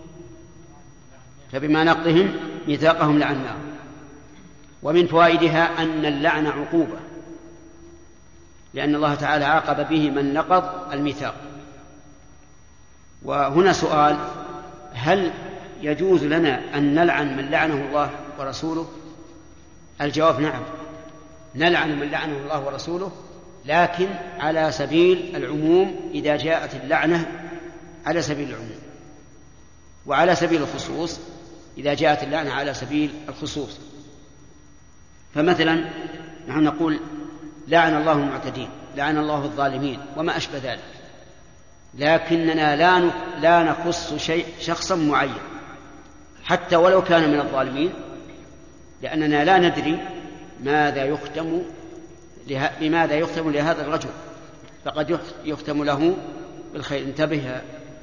فبما نقضهم ميثاقهم لعناهم. ومن فوائدها أن اللعن عقوبة، لأن الله تعالى عاقب به من نقض الميثاق. وهنا سؤال: هل يجوز لنا أن نلعن من لعنه الله ورسوله؟ الجواب: نعم، نلعن من لعنه الله ورسوله، لكن على سبيل العموم إذا جاءت اللعنة على سبيل العموم، وعلى سبيل الخصوص إذا جاءت اللعنة على سبيل الخصوص. فمثلا نحن نقول: لعن الله المعتدين، لعن الله الظالمين، وما أشبه ذلك، لكننا لا لا نخص شيء شخصا معين حتى ولو كان من الظالمين، لأننا لا ندري ماذا يختم لماذا يختم لهذا الرجل؟ فقد يختم له بالخير. انتبه.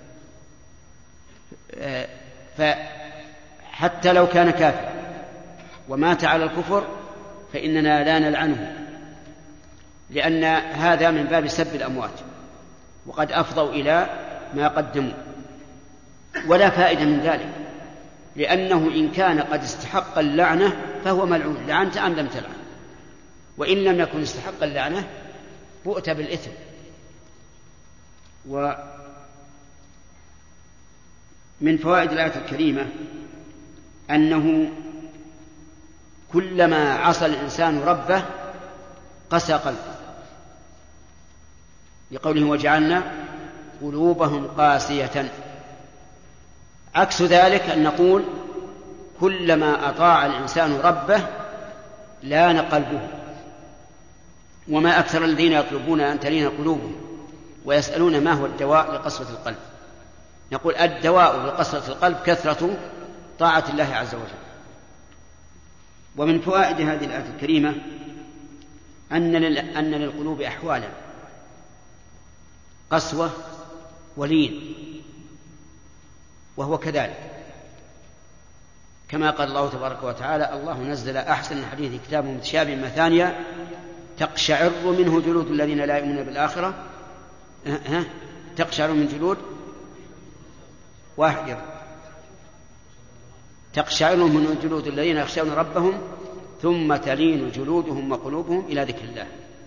فحتى لو كان كافر ومات على الكفر فإننا لا نلعنه، لأن هذا من باب سب الأموات، وقد أفضوا إلى ما قدموا، ولا فائدة من ذلك، لأنه إن كان قد استحق اللعنة فهو ملعون، لعنت أم لم تلعن، وإن لم يكن استحق اللعنة بؤت بالإثم. ومن فوائد الآية الكريمة أنه كلما عصى الإنسان ربه قسى قلبه، لقوله وجعلنا قلوبهم قاسية. عكس ذلك أن نقول كلما أطاع الإنسان ربه لان قلبه. وما أكثر الذين يطلبون أن تلين قلوبهم ويسألون ما هو الدواء لقسوة القلب. نقول الدواء لقسوة القلب كثرة طاعة الله عز وجل. ومن فوائد هذه الآية الكريمة أن للقلوب أحوالا، قسوة ولين، وهو كذلك كما قال الله تبارك وتعالى الله نزل أحسن الحديث كتاب متشابه مثانية تقشعر منه جلود الذين لا يؤمنون بالآخرة ها تقشعر من جلود واحد تقشعر من جلود الذين يخشون ربهم ثم تلين جلودهم وقلوبهم إلى ذكر الله.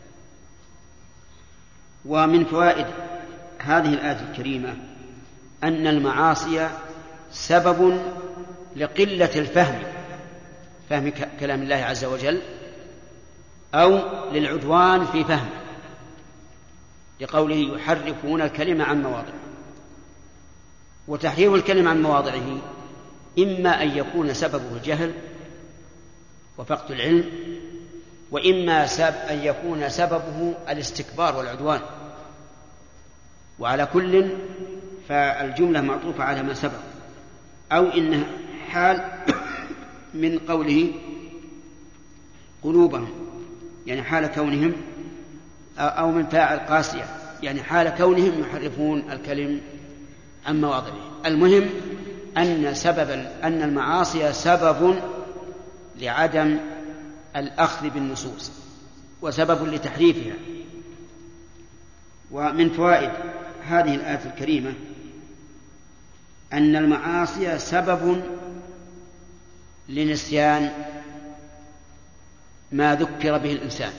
ومن فوائد هذه الآية الكريمة أن المعاصي سبب لقلة الفهم فهم كلام الله عز وجل أو للعدوان في فهمه، لقوله يحرفون الكلمة عن مواضعه. وتحريف الكلمة عن مواضعه إما أن يكون سببه الجهل وفقد العلم، وإما سبب أن يكون سببه الاستكبار والعدوان. وعلى كل فالجملة معطوفة على ما سبق، أو إنها حال من قوله قلوبهم يعني حال كونهم، أو من فاعل قاسية يعني حال كونهم يحرفون الكلم عن مواضعه. المهم أن سبب أن المعاصي سبب لعدم الأخذ بالنصوص وسبب لتحريفها. ومن فوائد هذه الآية الكريمة أن المعاصي سبب لنسيان ما ذكر به الإنسان.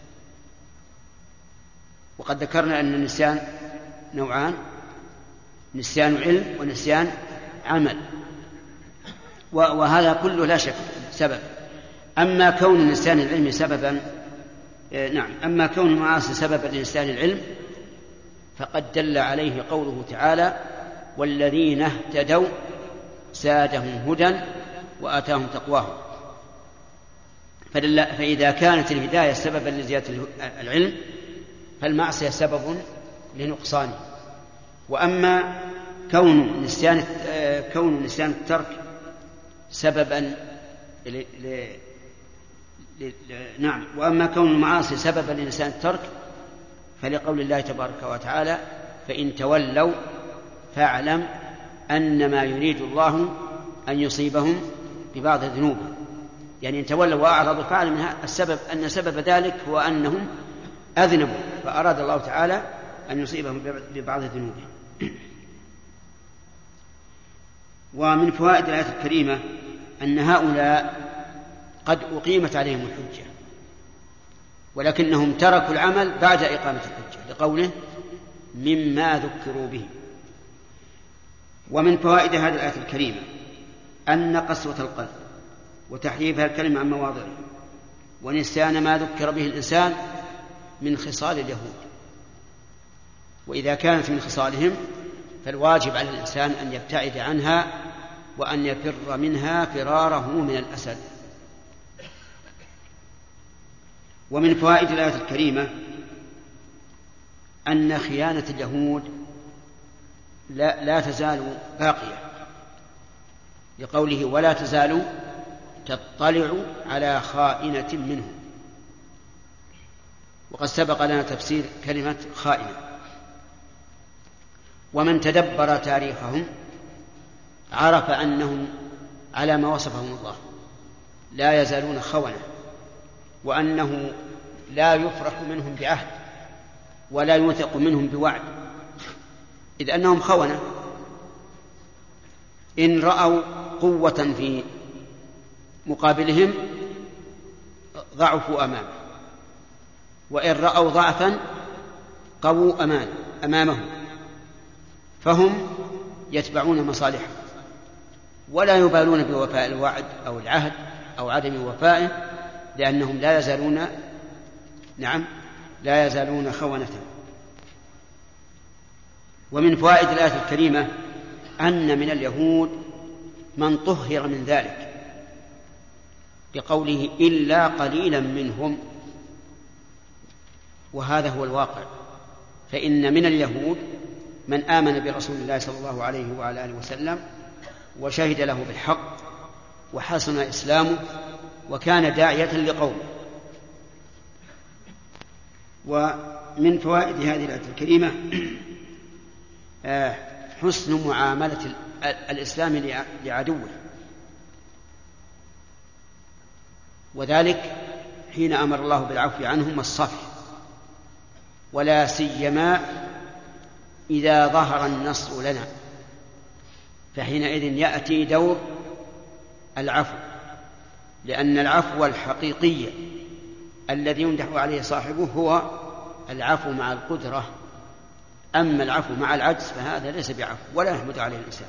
وقد ذكرنا أن النسيان نوعان، نسيان علم ونسيان عمل، وهذا كله لا شك سبب. أما كون النسيان العلم سببا نعم أما كون المعاصي سببا لنسيان العلم فقد دل عليه قوله تعالى والذين اهتدوا زادهم هدى وآتاهم تقواهم. فإذا كانت الهداية سببا لزيادة العلم فالمعصية سبب لنقصانه. وأما كون نسيان كون نسيان الترك سببا ل... ل... ل... نعم وأما كون المعاصي سببا لنسيان الترك فلقول الله تبارك وتعالى فإن تولوا فاعلم أنما يريد الله أن يصيبهم ببعض ذنوبهم. يعني إن تولوا وأعرضوا فاعلم السبب أن سبب ذلك هو أنهم أذنبوا، فأراد الله تعالى أن يصيبهم ببعض ذنوبهم. ومن فوائد الآية الكريمة أن هؤلاء قد أقيمت عليهم الحجة ولكنهم تركوا العمل بعد إقامة الحجة لقوله مما ذكروا به. ومن فوائد هذه الآية الكريمة أن قسوة القلب وتحريفها الكلمة عن مواضعه ونسيان ما ذكر به الإنسان من خصال اليهود، وإذا كانت من خصالهم فالواجب على الإنسان أن يبتعد عنها وأن يفر منها فراره من الأسد. ومن فوائد الآية الكريمة أن خيانة اليهود لا, لا تزال باقية لقوله ولا تزال تطلع على خائنة منهم. وقد سبق لنا تفسير كلمة خائنة. ومن تدبر تاريخهم عرف أنهم على ما وصفهم الله لا يزالون خونة، وأنه لا يفرح منهم بعهد ولا يوثق منهم بوعد، إذ أنهم خونة. إن رأوا قوة في مقابلهم ضعفوا أمامه، وإن رأوا ضعفا قووا أمان أمامهم، فهم يتبعون مصالحهم ولا يبالون بوفاء الوعد أو العهد أو عدم وفائه، لأنهم لا يزالون نعم لا يزالون خونة. ومن فوائد الآية الكريمة أن من اليهود من طهر من ذلك بقوله إلا قليلا منهم، وهذا هو الواقع. فإن من اليهود من آمن برسول الله صلى الله عليه وعلى آله وسلم وشهد له بالحق وحسن إسلامه وكان داعية لقومه. ومن فوائد هذه الآية الكريمة حسن معاملة الإسلام لعدوه، وذلك حين أمر الله بالعفو عنهم والصفح، ولا سيما إذا ظهر النصر لنا، فحينئذ يأتي دور العفو، لأن العفو الحقيقي الذي يمدح عليه صاحبه هو العفو مع القدرة، أما العفو مع العجز فهذا ليس بعفو ولا يحمد عليه الإنسان.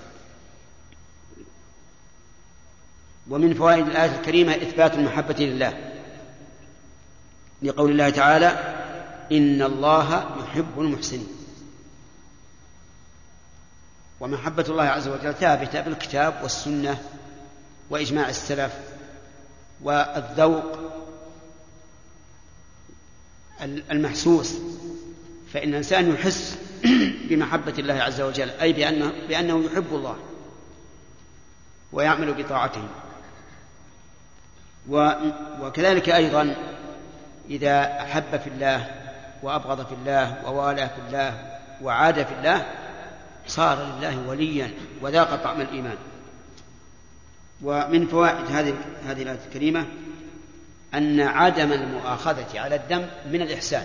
ومن فوائد الآية الكريمة إثبات المحبة لله، لقول الله تعالى إن الله يحب المحسنين. ومحبة الله عز وجل ثابتة بالكتاب والسنة وإجماع السلف والذوق المحسوس، فإن الإنسان يحس بمحبة الله عز وجل، أي بأنه, بأنه يحب الله ويعمل بطاعته. وكذلك أيضا إذا أحب في الله وأبغض في الله ووالى في الله وعاد في الله صار لله وليا وذاق طعم الإيمان. ومن فوائد هذه هذه الآية الكريمة أن عدم المؤاخذة على الذنب من الإحسان،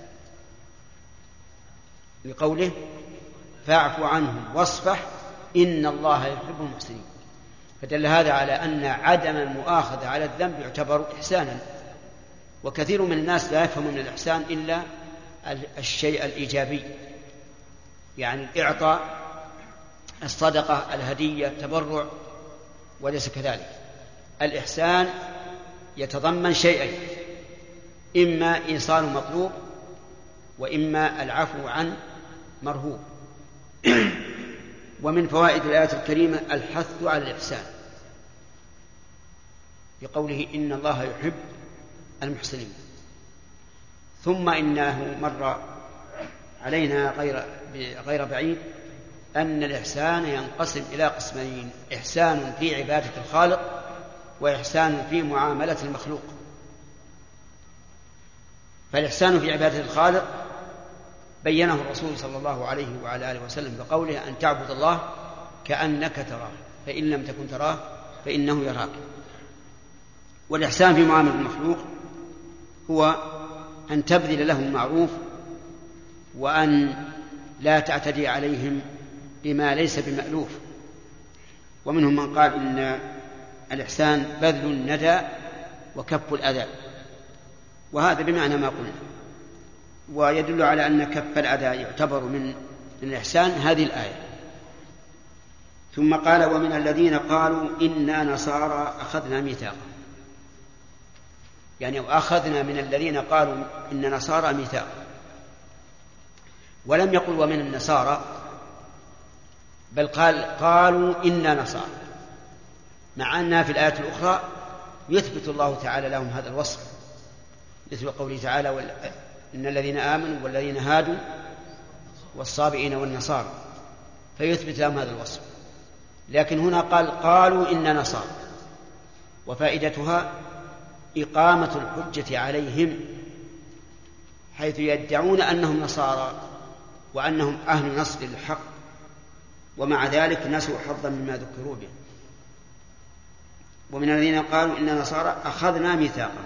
لقوله فاعف عنهم واصفح إن الله يحب المحسنين، فدل هذا على أن عدم المؤاخذة على الذنب يعتبر إحسانا. وكثير من الناس لا يفهم من الإحسان إلا الشيء الإيجابي، يعني الإعطاء، الصدقة، الهدية، التبرع، وليس كذلك. الإحسان يتضمن شيئين، إما إيصال مطلوب وإما العفو عن مرهوب. ومن فوائد الآية الكريمة الحث على الإحسان بقوله إن الله يحب المحسنين. ثم إنه مر علينا غير غير بعيد أن الإحسان ينقسم إلى قسمين: إحسان في عبادة الخالق وإحسان في معاملة المخلوق. فالإحسان في عبادة الخالق بينه الرسول صلى الله عليه وعلى آله وسلم بقوله أن تعبد الله كأنك تراه فإن لم تكن تراه فإنه يراك. والإحسان في معاملة المخلوق هو أن تبذل لهم معروف وأن لا تعتدي عليهم بما ليس بمألوف. ومنهم من قال إن الإحسان بذل الندى وكف الأذى، وهذا بمعنى ما قلنا. ويدل على أن كف الأذى يعتبر من الإحسان هذه الآية. ثم قال ومن الذين قالوا إنا نصارى أخذنا ميثاقا، يعني أخذنا من الذين قالوا إن نصارى ميثاقا، ولم يقل ومن النصارى، بل قال قالوا إنا نصارى، مع أنها في الآية الأخرى يثبت الله تعالى لهم هذا الوصف، مثل قوله تعالى إن الذين آمنوا والذين هادوا والصابئين والنصارى، فيثبت لهم هذا الوصف. لكن هنا قال قالوا إن نصارى، وفائدتها إقامة الحجة عليهم حيث يدعون أنهم نصارى وأنهم أهل نصر للحق، ومع ذلك نسوا حظا مما ذكروا به. ومن الذين قالوا إن نصارى أخذنا ميثاقا،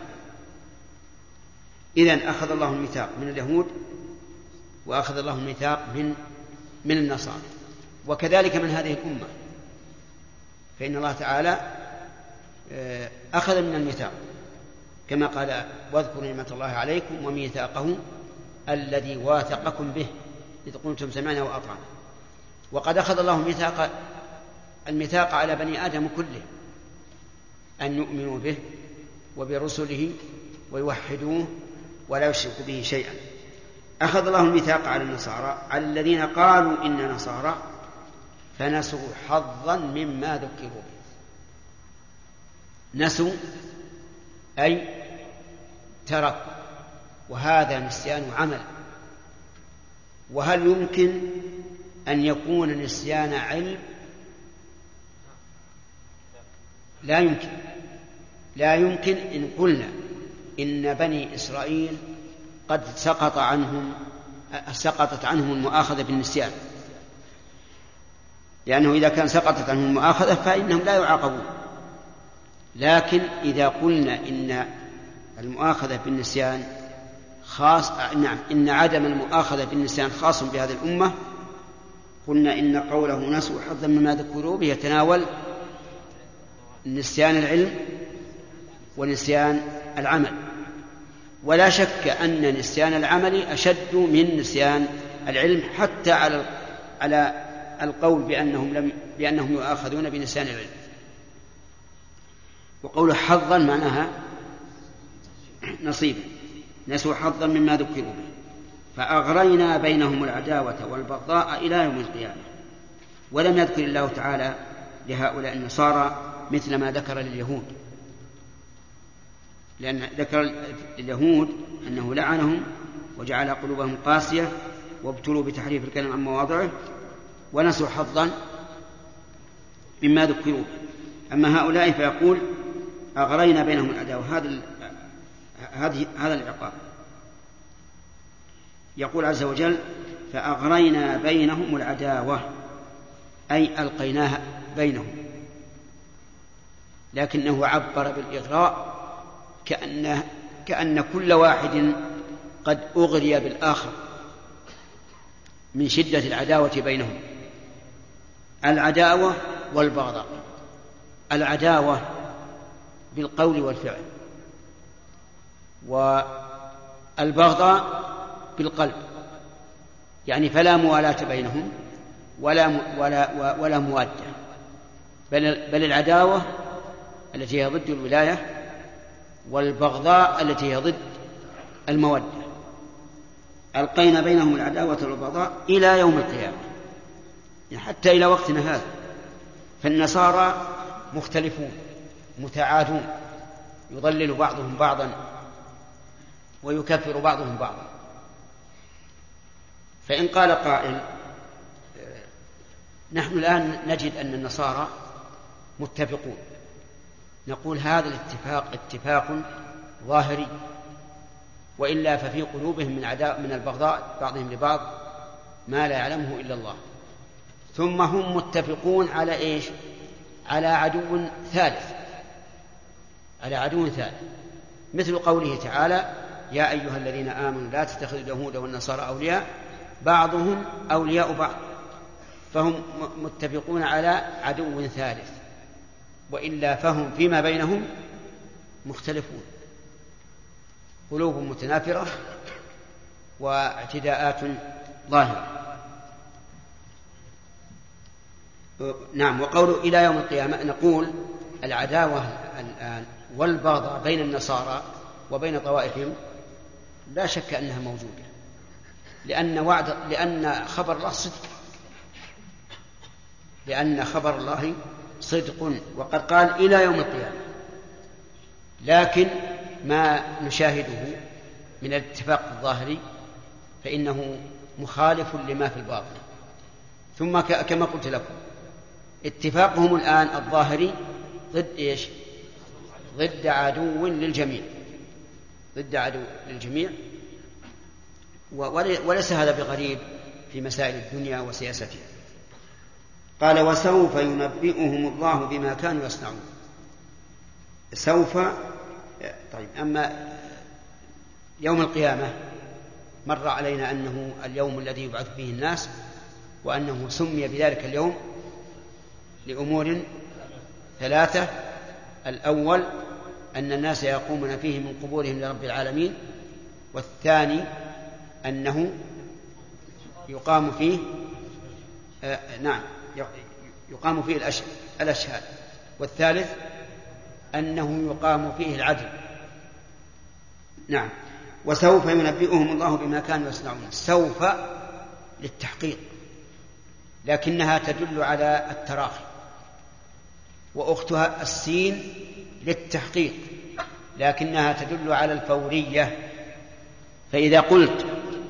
إذن أخذ الله الميثاق من اليهود وأخذ الله الميثاق من من النصارى، وكذلك من هذه الأمة، فإن الله تعالى أخذ من الميثاق كما قال واذكروا نعمة الله عليكم وميثاقه الذي واثقكم به إذ قلتم سمعنا وأطعنا. وقد أخذ الله الميثاق الميثاق على بني آدم كله أن يؤمنوا به وبرسله ويوحدوه ولا يشركوا به شيئا. أخذ الله الميثاق على النصارى، على الذين قالوا إن نصارى، فنسوا حظا مما ذكروا به. نسوا أي تركوا، وهذا نسيان عمل. وهل يمكن أن يكون نسيان علم؟ لا يمكن. لا يمكن إن قلنا إن بني إسرائيل قد سقط عنهم سقطت عنهم المؤاخذة بالنسيان، لأنه إذا كان سقطت عنهم المؤاخذة فإنهم لا يعاقبون. لكن إذا قلنا إن المؤاخذة بالنسيان خاص، نعم، إن عدم المؤاخذة بالنسيان خاص بهذه الأمة، قلنا إن قوله نسوا حظا مما ذكروا به يتناول نسيان العلم ونسيان العمل. ولا شك أن نسيان العمل أشد من نسيان العلم، حتى على على القول بأنهم لم بأنهم يؤاخذون بنسيان العلم. وقول حظا معناها نصيبا، نسوا حظا مما ذكروا به فأغرينا بينهم العداوة والبغضاء إلى يوم القيامة. ولم يذكر الله تعالى لهؤلاء النصارى مثل ما ذكر لليهود، لأن ذكر اليهود أنه لعنهم وجعل قلوبهم قاسية وابتلوا بتحريف الكلام عن مواضعه ونسوا حظا مما ذكروا. أما هؤلاء فيقول أغرينا بينهم العداوة، هذا هذه هذا العقاب. يقول عز وجل فأغرينا بينهم العداوة، أي ألقيناها بينهم، لكنه عبر بالإغراء كأن كأن كل واحد قد أغري بالآخر من شدة العداوة بينهم. العداوة والبغضاء، العداوة بالقول والفعل، والبغضاء بالقلب، يعني فلا موالاة بينهم ولا ولا ولا موادة، بل بل العداوة التي هي ضد الولاية والبغضاء التي هي ضد المودة. ألقينا بينهم العداوة والبغضاء إلى يوم القيامة، يعني حتى إلى وقتنا هذا. فالنصارى مختلفون متعادون، يضلل بعضهم بعضا ويكفر بعضهم بعضا. فإن قال قائل نحن الآن نجد أن النصارى متفقون، نقول هذا الاتفاق اتفاق ظاهري، وإلا ففي قلوبهم من عداء من البغضاء بعضهم لبعض ما لا يعلمه إلا الله. ثم هم متفقون على إيش؟ على عدو ثالث، على عدو ثالث، مثل قوله تعالى يا أيها الذين آمنوا لا تتخذوا اليهود والنصارى أولياء بعضهم أولياء بعض. فهم متفقون على عدو ثالث، وإلا فهم فيما بينهم مختلفون، قلوب متنافرة واعتداءات ظاهرة. نعم. وقوله إلى يوم القيامة، نقول العداوة الآن والبغضاء بين النصارى وبين طوائفهم لا شك أنها موجودة، لأن وعد لأن خبر الله صدق، لأن خبر الله صدق، وقد قال إلى يوم القيامة. لكن ما نشاهده من الاتفاق الظاهري فإنه مخالف لما في الباطن. ثم كما قلت لكم اتفاقهم الآن الظاهري ضد إيش؟ ضد عدو للجميع، ضد عدو للجميع. وليس هذا بغريب في مسائل الدنيا وسياستها. قال وسوف ينبئهم الله بما كانوا يصنعون. سوف. طيب، أما يوم القيامة مر علينا أنه اليوم الذي يبعث فيه الناس، وأنه سمي بذلك اليوم لأمور ثلاثة. الأول أن الناس يقومون فيه من قبورهم لرب العالمين، والثاني أنه يقام فيه آه نعم يقام فيه الأشهاد، والثالث أنه يقام فيه العدل. نعم. وسوف ينبئهم الله بما كانوا يصنعون. سوف للتحقيق، لكنها تدل على التراخي، وأختها السين للتحقيق لكنها تدل على الفورية. فإذا قلت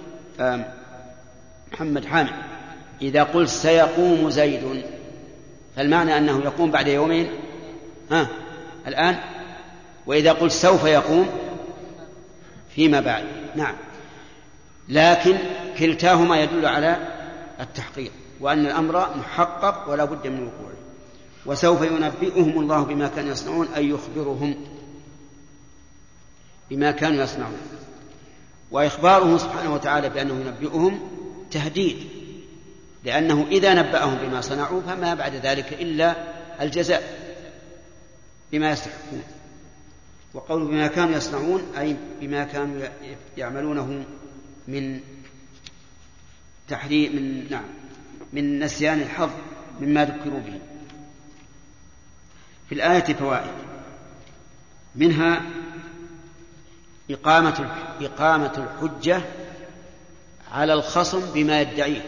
محمد حامد إذا قلت سيقوم زيد، فالمعنى أنه يقوم بعد يومين ها الآن، وإذا قلت سوف يقوم فيما بعد. نعم، لكن كلتاهما يدل على التحقيق، وأن الأمر محقق ولا بد من وقوعه. وسوف ينبئهم الله بما كانوا يصنعون، أي يخبرهم بما كانوا يصنعون. وإخباره سبحانه وتعالى بأنه ينبئهم تهديد، لأنه إذا نبأهم بما صنعوا فما بعد ذلك إلا الجزاء بما يستحقون. وقوله بما كانوا يصنعون أي بما كانوا يعملونه من تحريم من نعم من نسيان الحظ مما ذكروا به. في الآية فوائد، منها إقامة إقامة الحجة على الخصم بما يدعيه،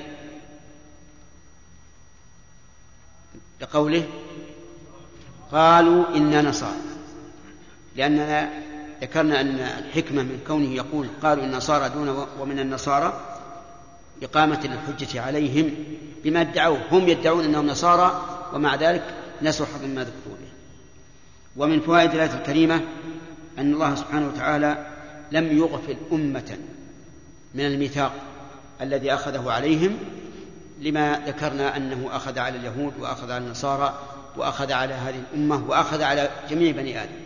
لقوله قالوا إنا نصارى، لأننا ذكرنا أن الحكمة من كونه يقول قالوا إن نصارى دون ومن النصارى إقامة الحجة عليهم بما ادعوه. هم يدعون أنهم نصارى ومع ذلك نسوا حظ مما ذكروا به. ومن فوائد الآية الكريمة أن الله سبحانه وتعالى لم يغفل أمة من الميثاق الذي أخذه عليهم، لما ذكرنا أنه أخذ على اليهود وأخذ على النصارى وأخذ على هذه الأمة وأخذ على جميع بني آدم.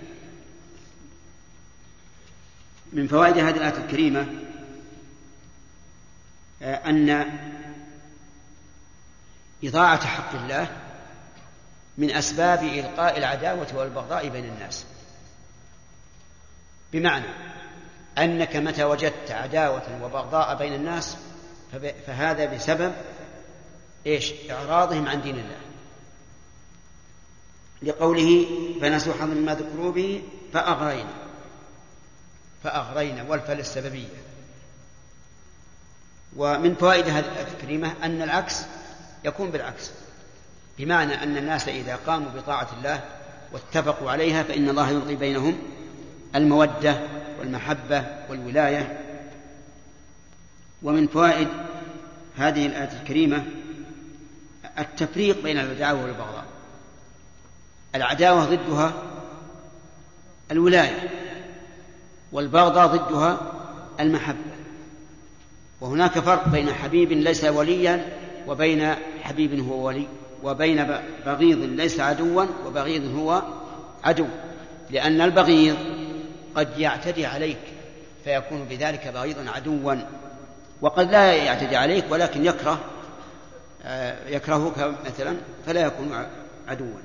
من فوائد هذه الآية الكريمة أن إضاعة حق الله من أسباب إلقاء العداوة والبغضاء بين الناس، بمعنى أنك متى وجدت عداوة وبغضاء بين الناس فهذا بسبب إيش؟ إعراضهم عن دين الله، لقوله فنسوا حظا مما ذكروا به فأغرينا فأغرينا والفعل السببية. ومن فوائد هذه الآية الكريمة أن العكس يكون بالعكس، بمعنى أن الناس إذا قاموا بطاعة الله واتفقوا عليها فإن الله يلقي بينهم المودة والمحبة والولاية. ومن فوائد هذه الآية الكريمة التفريق بين العداوة والبغضاء. العداوة ضدها الولاية، والبغضاء ضدها المحبة. وهناك فرق بين حبيب ليس وليا وبين حبيب هو ولي، وبين بغيض ليس عدوا وبغيض هو عدو، لأن البغيض قد يعتدي عليك فيكون بذلك بغيضا عدوا، وقد لا يعتدي عليك ولكن يكره يكرهك مثلا فلا يكون عدوا.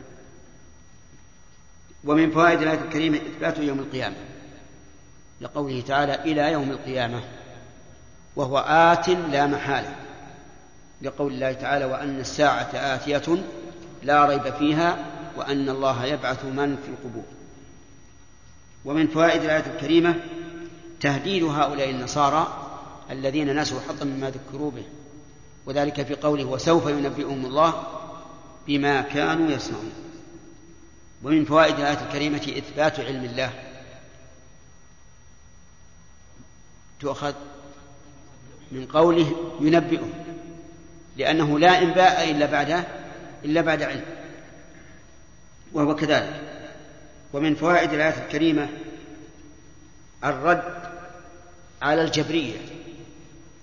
ومن فوائد الآية الكريمة إثبات يوم القيامة، لقوله تعالى إلى يوم القيامة، وهو آت لا محالة، لقول الله تعالى وأن الساعة آتية لا ريب فيها وأن الله يبعث من في القبور. ومن فوائد الآية الكريمة تهديد هؤلاء النصارى الذين نسوا حظا مما ذكروا به، وذلك في قوله وسوف ينبئهم الله بما كانوا يصنعون. ومن فوائد الآية الكريمة إثبات علم الله، تؤخذ من قوله ينبئهم، لأنه لا إنباء إلا بعد إلا بعد علم، وهو كذلك. ومن فوائد الآية الكريمة الرد على الجبرية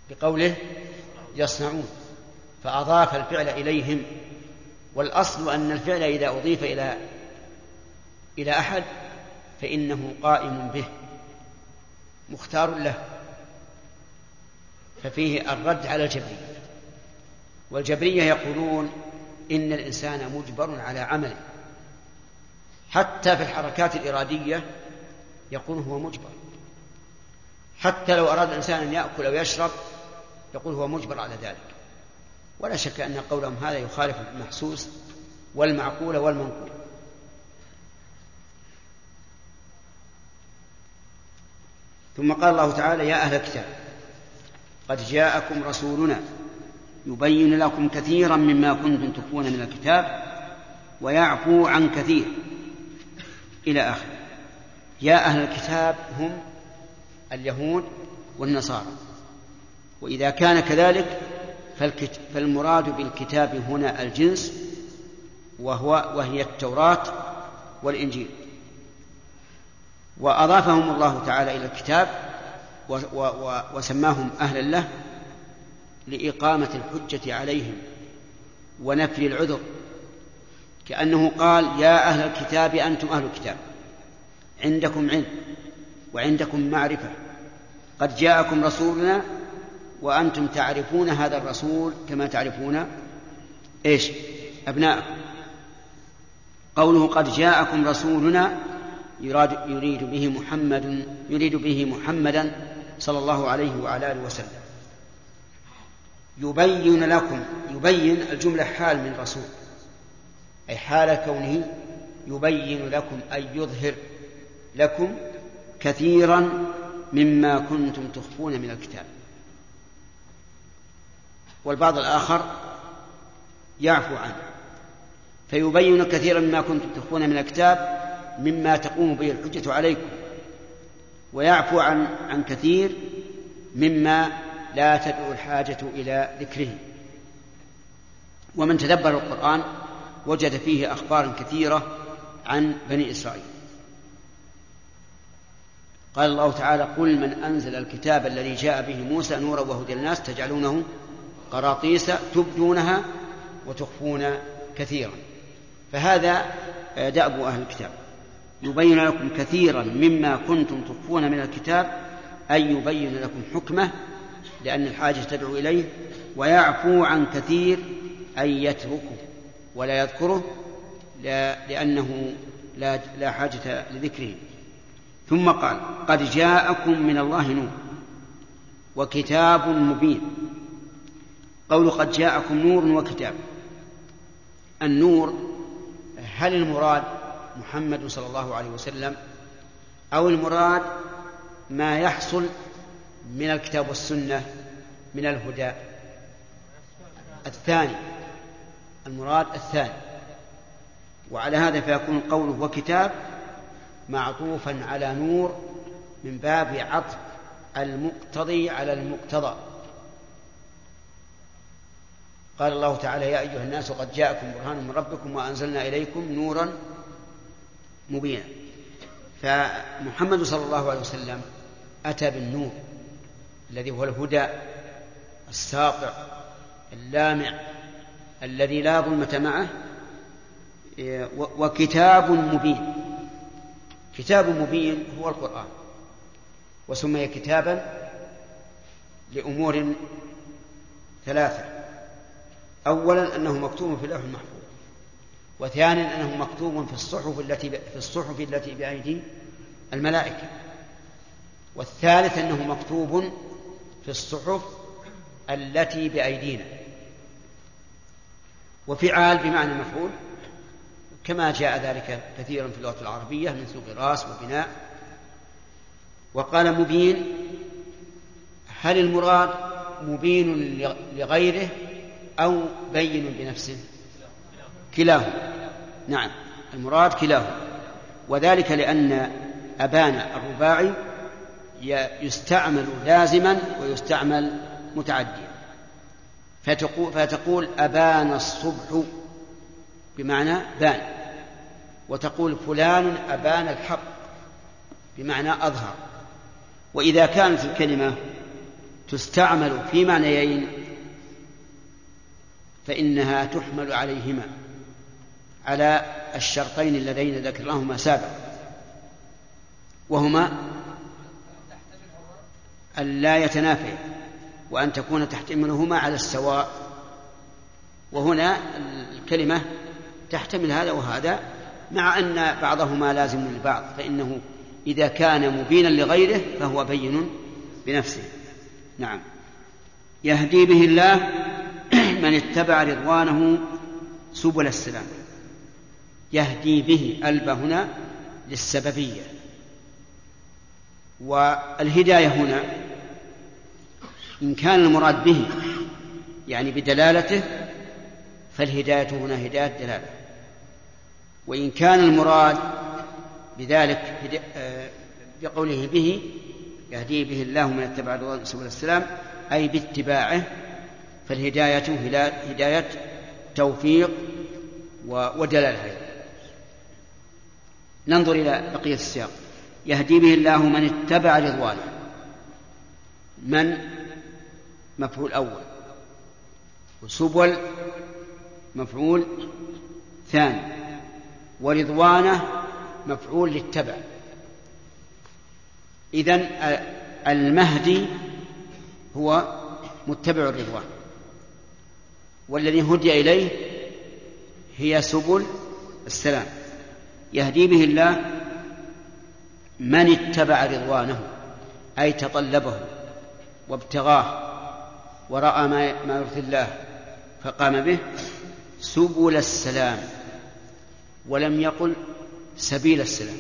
بقوله يصنعون، فأضاف الفعل إليهم. والأصل أن الفعل إذا أضيف إلى إلى أحد فإنه قائم به مختار له، ففيه الرد على الجبرية. والجبرية يقولون إن الإنسان مجبر على عمله، حتى في الحركات الإرادية يقول هو مجبر، حتى لو أراد الإنسان أن يأكل أو يشرب يقول هو مجبر على ذلك. ولا شك أن قولهم هذا يخالف المحسوس والمعقول والمنقول. ثم قال الله تعالى: يا أهل الكتاب قد جاءكم رسولنا يبين لكم كثيرا مما كنتم تخفون من الكتاب ويعفو عن كثير إلى آخره. يا أهل الكتاب هم اليهود والنصارى، وإذا كان كذلك فالمراد بالكتاب هنا الجنس، وهو وهي التوراة والإنجيل. وأضافهم الله تعالى إلى الكتاب وسماهم أهلا له لإقامة الحجة عليهم ونفي العذر، كأنه قال: يا أهل الكتاب أنتم أهل الكتاب، عندكم علم وعندكم معرفة، قد جاءكم رسولنا وأنتم تعرفون هذا الرسول كما تعرفون إيش؟ أبناءكم. قوله قد جاءكم رسولنا يراد يريد به محمد يريد به محمدا صلى الله عليه وعلى آله وسلم. يبين لكم، يبين الجملة حال من رسول، أي حال كونه يبين لكم، أي يظهر لكم كثيرا مما كنتم تخفون من الكتاب. والبعض الآخر يعفو عنه، فيبين كثيرا مما كنتم تخفون من الكتاب مما تقوم به الحجة عليكم، ويعفو عن عن كثير مما لا تدعو الحاجة إلى ذكره. ومن تدبر القرآن وجد فيه أخبارا كثيرة عن بني إسرائيل. قال الله تعالى: قل من أنزل الكتاب الذي جاء به موسى نورا وهدى للناس تجعلونه قراطيس تبدونها وتخفون كثيرا. فهذا دأب أهل الكتاب، يبين لكم كثيرا مما كنتم تخفون من الكتاب، أي يبين لكم حكمه لأن الحاجة تدعو إليه، ويعفو عن كثير أي يتركه ولا يذكره لأنه لا, لا حاجة لذكره. ثم قال: قد جاءكم من الله نور وكتاب مبين. قول قد جاءكم نور وكتاب، النور هل المراد محمد صلى الله عليه وسلم أو المراد ما يحصل من الكتاب والسنة من الهدى؟ الثاني، المراد الثاني. وعلى هذا فيكون قوله وكتاب معطوفا على نور من باب عطف المقتضي على المقتضى. قال الله تعالى: يا أيها الناس قد جاءكم برهان من ربكم وأنزلنا إليكم نورا مبينا. فمحمد صلى الله عليه وسلم أتى بالنور الذي هو الهدى الساطع اللامع الذي لا ظلمة معه، وكتاب مبين. كتاب مبين هو القرآن، وسمي كتابا لأمور ثلاثة: أولا أنه مكتوب في اللوح المحفوظ، وثانيا أنه مكتوب في الصحف التي في الصحف التي بأيدي الملائكة، والثالث أنه مكتوب في الصحف التي بأيدينا. وفعال بمعنى مفعول كما جاء ذلك كثيرا في اللغة العربية من سوق راس وبناء. وقال مبين، هل المراد مبين لغيره أو بين بنفسه؟ كلاهما. نعم، المراد كلاهما، وذلك لأن أبان الرباعي يستعمل لازما ويستعمل متعديا، فتقول, فتقول أبان الصبح بمعنى بان، وتقول فلان أبان الحق بمعنى أظهر. وإذا كانت الكلمة تستعمل في معنيين فإنها تحمل عليهما، على الشرطين اللذين ذكرناهما سابقا، وهما أن لا يتنافيا وأن تكون تحتملهما على السواء. وهنا الكلمة تحتمل هذا وهذا، مع أن بعضهما لازم للبعض، فإنه إذا كان مبينا لغيره فهو بين بنفسه. نعم. يهدي به الله من اتبع رضوانه سبل السلام. يهدي به ألب هنا للسببية، والهداية هنا إن كان المراد به يعني بدلالته فالهداية هنا هداية دلالة، وإن كان المراد بذلك بقوله به يهدي به الله من اتبع رضوانه سبل السلام أي باتباعه، فالهداية هداية توفيق ودلالة. ننظر إلى بقية السياق. يهدي به الله من اتبع رضوانه. من مفعول أول، وسبل مفعول ثاني، ورضوانه مفعول للتبع. إذن المهدي هو متبع الرضوان، والذي هدي إليه هي سبل السلام. يهدي به الله من اتبع رضوانه أي تطلبه وابتغاه ورأى ما يرضي الله فقام به سبل السلام، ولم يقل سبيل السلام،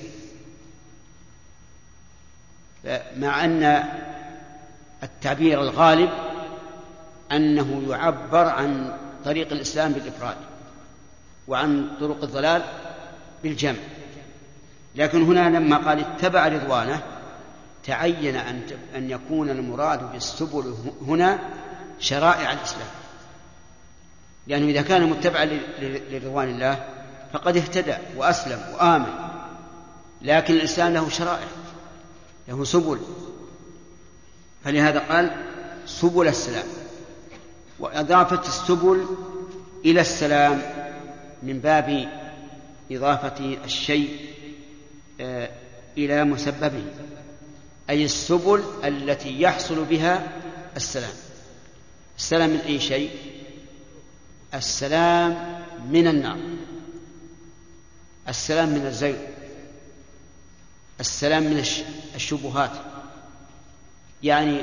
مع أن التعبير الغالب أنه يعبر عن طريق الإسلام بالإفراد وعن طرق الضلال بالجمع. لكن هنا لما قال اتبع رضوانه تعين أن يكون المراد بالسبل هنا شرائع الإسلام، لأنه إذا كان متبعا لرضوان الله فقد اهتدى وأسلم وآمن، لكن الإسلام له شرائع، له سبل، فلهذا قال سبل السلام. وإضافة السبل إلى السلام من باب إضافة الشيء إلى مسببه، أي السبل التي يحصل بها السلام. السلام من أي شيء؟ السلام من النار، السلام من الزيغ، السلام من الشبهات. يعني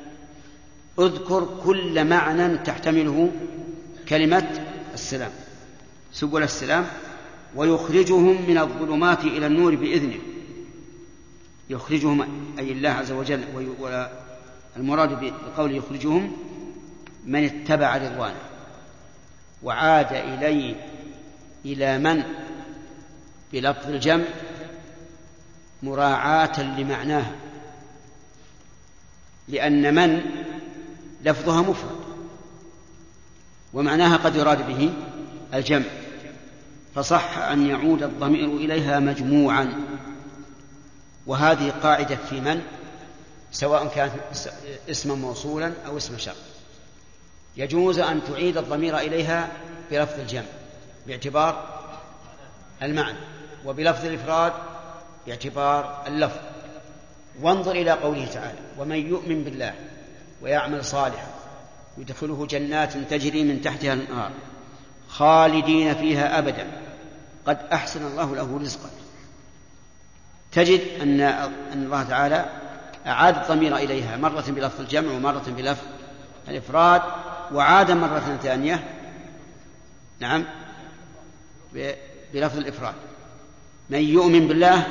اذكر كل معنى تحتمله كلمة السلام، سبل السلام. ويخرجهم من الظلمات إلى النور بإذنه. يخرجهم أي الله عز وجل، والمراد بقول يخرجهم من اتبع رضوانه. وعاد إليه إلى من بلفظ الجمع مراعاة لمعناه، لأن من لفظها مفرد ومعناها قد يراد به الجمع، فصح أن يعود الضمير إليها مجموعا. وهذه قاعدة في من، سواء كان اسما موصولا أو اسم شرط، يجوز أن تعيد الضمير إليها بلفظ الجمع باعتبار المعنى، وبلفظ الإفراد باعتبار اللفظ. وانظر إلى قوله تعالى ومن يؤمن بالله ويعمل صالحا يدخله جنات تجري من تحتها الأنهار خالدين فيها أبدا قد أحسن الله له رزقا. تجد أن أن الله تعالى أعاد الضمير إليها مرة بلفظ الجمع ومرة بلفظ الإفراد، وعاد مرة ثانية نعم بلفظ الإفراد. من يؤمن بالله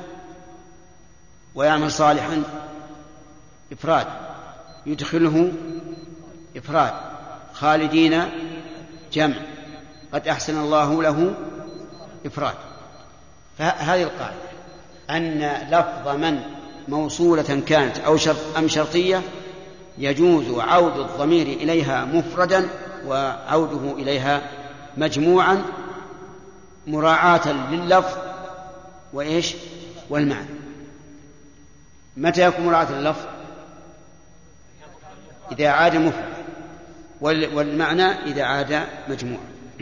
ويعمل صالحا إفراد، يدخله إفراد، خالدين جمع، قد أحسن الله له إفراد. فهذه القاعدة أن لفظ من موصولة كانت أو شرط أم شرطية يجوز عود الضمير إليها مفردا وعوده إليها مجموعا مراعاة لللفظ وإيش والمعنى. متى يكون مراعاة لللفظ؟ إذا عاد مفرد، والمعنى إذا عاد مجموع.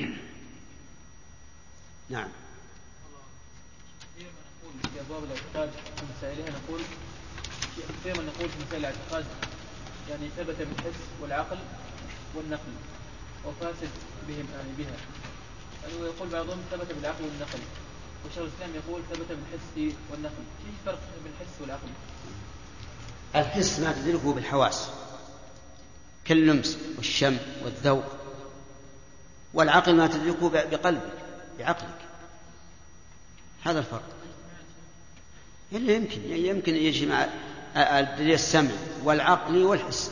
نعم.
دائما نقول في أبواب الاعتقاد في مسائلها نقول دائما نقول في مسائل الاعتقاد يعني ثبت بالحس والعقل والنقل وفاسد بهم يعني بها، يعني يقول بعضهم ثبت بالعقل والنقل، وشيخ الإسلام يقول ثبت بالحس والنقل. كيف الفرق بين الحس والعقل؟
الحس ما تدركه بالحواس كاللمس والشم والذوق، والعقل ما تدركه بقلبك بعقلك. هذا الفرق. يعني يمكن يمكن يجمع الدليل السمع والعقل والحس.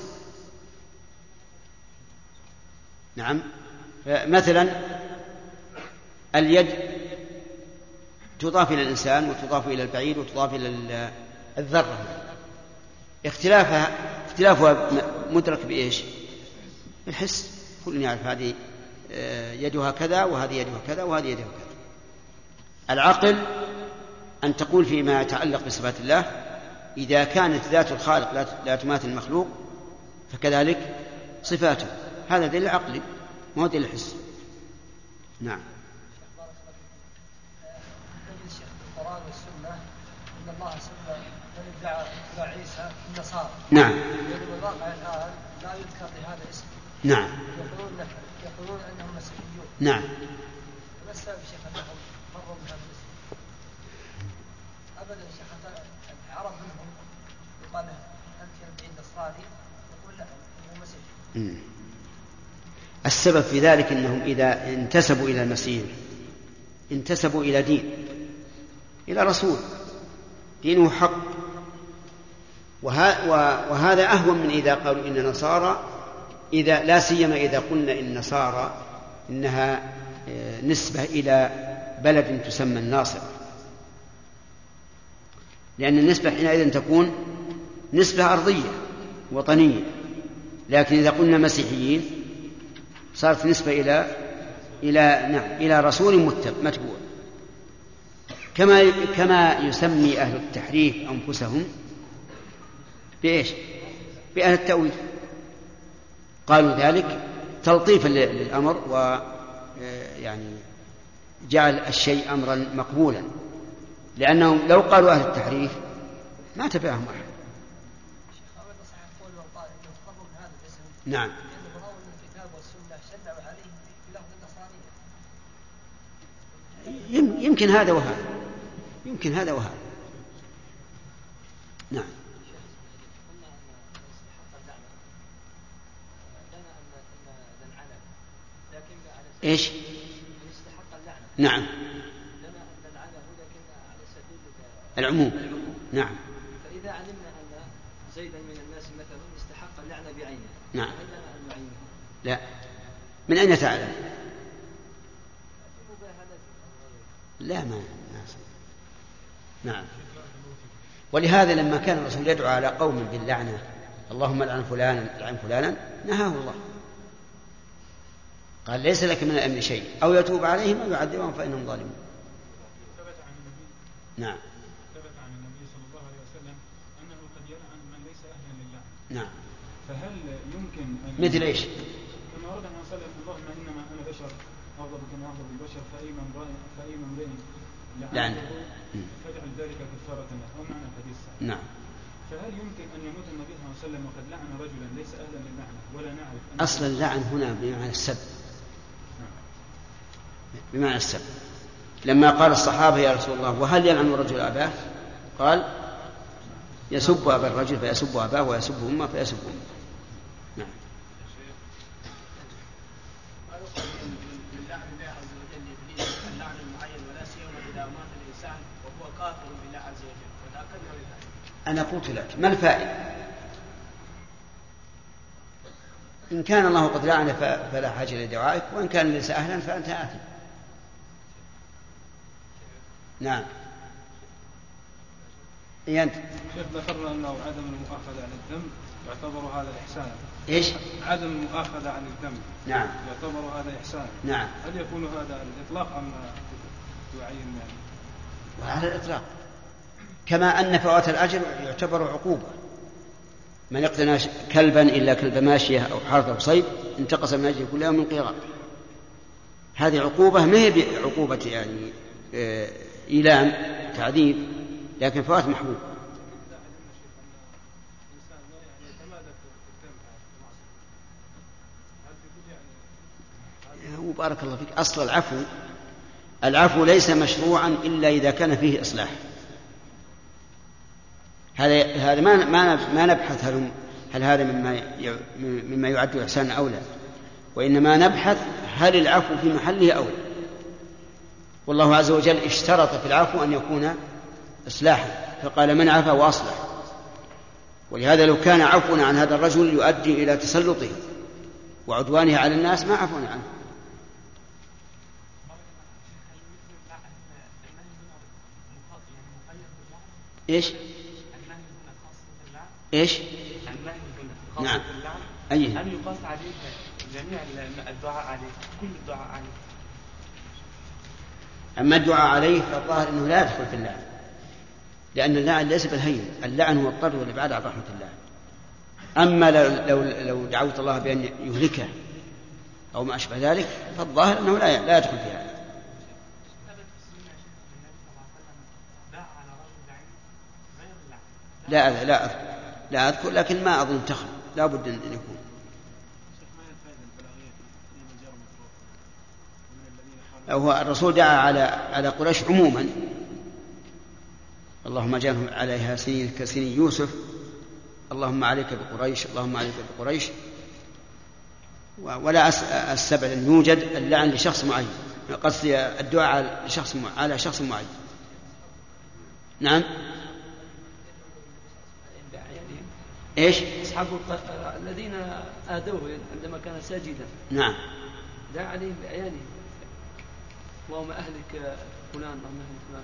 نعم. مثلا اليد تضاف إلى الإنسان وتضاف إلى البعيد وتضاف إلى الذرة، اختلافها اختلافها مدرك بإيش؟ بالحس. كل يعرف هذه يدها كذا وهذه يدها كذا وهذه يدها كذا. العقل أن تقول فيما يتعلق بصفات الله إذا كانت ذات الخالق لا تماثل المخلوق فكذلك صفاته. هذا دليل عقلي ما هو دليل الحس. نعم.
القرآن والسنة إن الله سمى من ادعى عيسى النصارى.
نعم.
يقولون الواقع الآن لا يذكر بهذا الاسم.
نعم.
يقولون يقولون أنهم مسيحيون.
نعم.
ما السبب شيخ أنهم مروا بهذا الاسم؟ أبدا شيخ العرب منهم يقال أنت يا النصراني يقول لا هو مسيحي.
السبب في ذلك أنهم إذا انتسبوا إلى المسيح انتسبوا إلى دين، إلى رسول دينه حق، وهذا أهون من إذا قالوا إن نصارى، إذا لا سيما إذا قلنا إن نصارى إنها نسبة إلى بلد تسمى الناصر، لأن النسبة حينئذ تكون نسبة أرضية وطنية. لكن إذا قلنا مسيحيين صارت نسبة إلى إلى نعم إلى رسول متبوع، كما كما يسمي أهل التحريف أنفسهم بإيش؟ بأهل التأويل. قالوا ذلك تلطيفا للأمر ويعني جعل الشيء أمرا مقبولا، لأنهم لو قالوا أهل التحريف ما تبعهم أحد. نعم. يمكن هذا وهذا، يمكن هذا وهذا. نعم. ايش؟ نعم. العموم. نعم.
فإذا علمنا أن زيدا من الناس مثلا يستحق اللعنة بعينه،
نعم.
هل لنا أن نعينه؟
لا. من أين تعلم؟ لا ما نعم. ولهذا لما كان الرسول يدعو على قوم باللعنة اللهم لعن فلانا لعن فلانا نهاه الله، قال ليس لك من الأمر شيء أو يتوب عليهم أو يعذبهم فإنهم ظالمون. نعم.
ثبت عن النبي صلى الله عليه وسلم أنه قد يلعن من ليس أهلا للعنة.
نعم.
فهل يمكن أن
مثل إيش؟
كما ورد عن صلى اللهم إنما أنا بشر أغضب كما أغضب البشر فأيما امرئ فأيما امرئ لعنه فاجعل ذلك كفارة له، أو معنى الحديث.
نعم.
فهل يمكن أن يموت النبي صلى الله عليه وسلم وقد لعن رجلا ليس أهلا للعنة ولا نعرف أن
أصل اللعن هنا بمعنى السب، بمعنى السب. لما قال الصحابة يا رسول الله وهل يلعن الرجل أباه؟ قال يسب أبا الرجل فيسب أباه ويسب أمه فيسب أمه. نعم. أنا قلت لك ما الفائدة؟ إن كان الله قد لعن فلا حاجة لدعائك، وإن كان ليس أهلا فأنت آثم. نعم. إيه أنت؟
شيخ ذكرنا أنه عدم المؤاخذة عن الذنب يعتبر هذا إحسانا.
إيش؟
عدم المؤاخذة عن الذنب.
نعم.
يعتبر هذا إحسانا.
نعم.
هل يكون هذا الإطلاق أم تعين يعني؟
وعلى الإطلاق، كما أن فوات الأجر يعتبر عقوبة، من اقتنى كلبا إلا كلب ماشية أو حرث أو صيد انتقص من أجله كل يوم من قيراط. هذه عقوبة ما هي عقوبة يعني إيلام تعذيب، لكن فوات محبوب. وبارك الله فيك، أصل العفو العفو ليس مشروعا إلا إذا كان فيه إصلاح. هذا هذا ما ما ما نبحث هل هل هذا مما مما يعد إحسانا أو لا، وإنما نبحث هل العفو في محله أو لا. والله عز وجل اشترط في العفو أن يكون إصلاحا، فقال من عفا وأصلح. ولهذا لو كان عفونا عن هذا الرجل يؤدي إلى تسلطه وعدوانه على الناس ما عفونا عنه. إيش إيش نعم أيه
هل يقاس عليه جميع الدعاء عليه كل الدعاء عليه؟
أما الدعاء عليه فالظاهر أنه لا يدخل في اللعن، لأن اللعن ليس بالهين، اللعن هو الطرد والإبعاد عن رحمة الله. أما لو, لو, لو دعوت الله بأن يهلكه أو ما أشبه ذلك فالظاهر أنه لا, لا يدخل في هذا. لا لا أذكر لا أذكر لكن ما أظن تخل، لا بد أن يكون. هو الرسول دعا على على قريش عموما، اللهم اجعلهم عليها سنين كسنين يوسف، اللهم عليك بقريش، اللهم عليك بقريش. ولا أستبعد أن يوجد اللعن لشخص معين، قصدي الدعاء على شخص على شخص معين. نعم إيش
أصحاب الذين آذوه عندما كان ساجدا
نعم
دعا عليهم بأعيانهم، اللهم أهلك فلان اللهم أهلك فلان.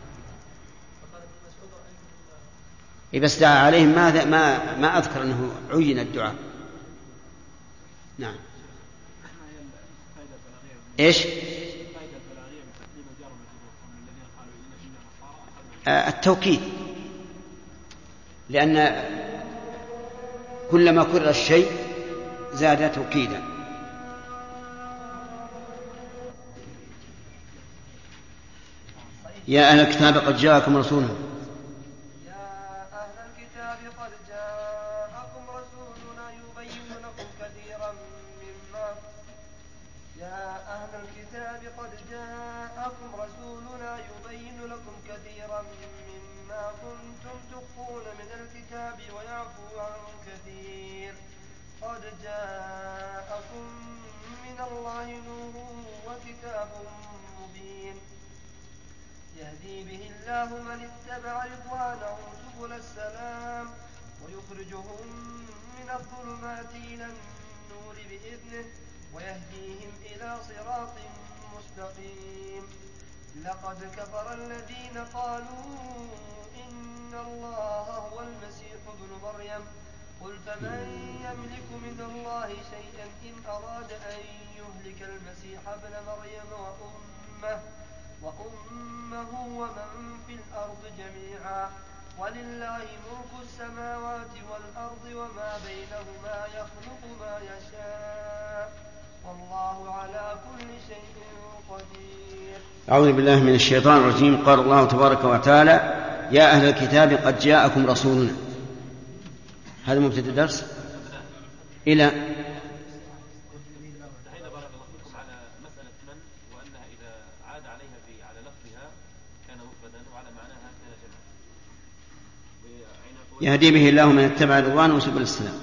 إيه بس دعا عليهم ما ما ما أذكر أنه عين الدعاء. نعم إيش آه التوكيد، لأن كلما كرر الشيء زاد توكيدا. يا أهل الكتاب قد جاءكم رسولنا
يا أهل الكتاب قد جاءكم رسولنا يبين لكم كثيرا مما يا أهل الكتاب قد جاءكم رسولنا يبين لكم كثيرا مما كنتم تخفون من الكتاب ويعفو عن كثير. قد جاءكم من الله نور وكتاب مبين يهدي به الله من اتبع رضوانه سبل السلام ويخرجهم من الظلمات إلى النور بإذنه ويهديهم إلى صراط مستقيم. لقد كفر الذين قالوا إن الله هو المسيح ابن مريم قل فمن يملك من الله شيئا إن أراد أن يهلك المسيح ابن مريم وأمه وأمه ومن في الأرض جميعا ولله ملك السماوات والأرض وما بينهما يخلق ما يشاء والله على كل شيء قدير.
أعوذ بالله من الشيطان الرجيم. قال الله تبارك وتعالى يا أهل الكتاب قد جاءكم رسولنا. هذا مبتدأ الدرس إلى يهدي به الله من اتبع رضوانه سبل السلام.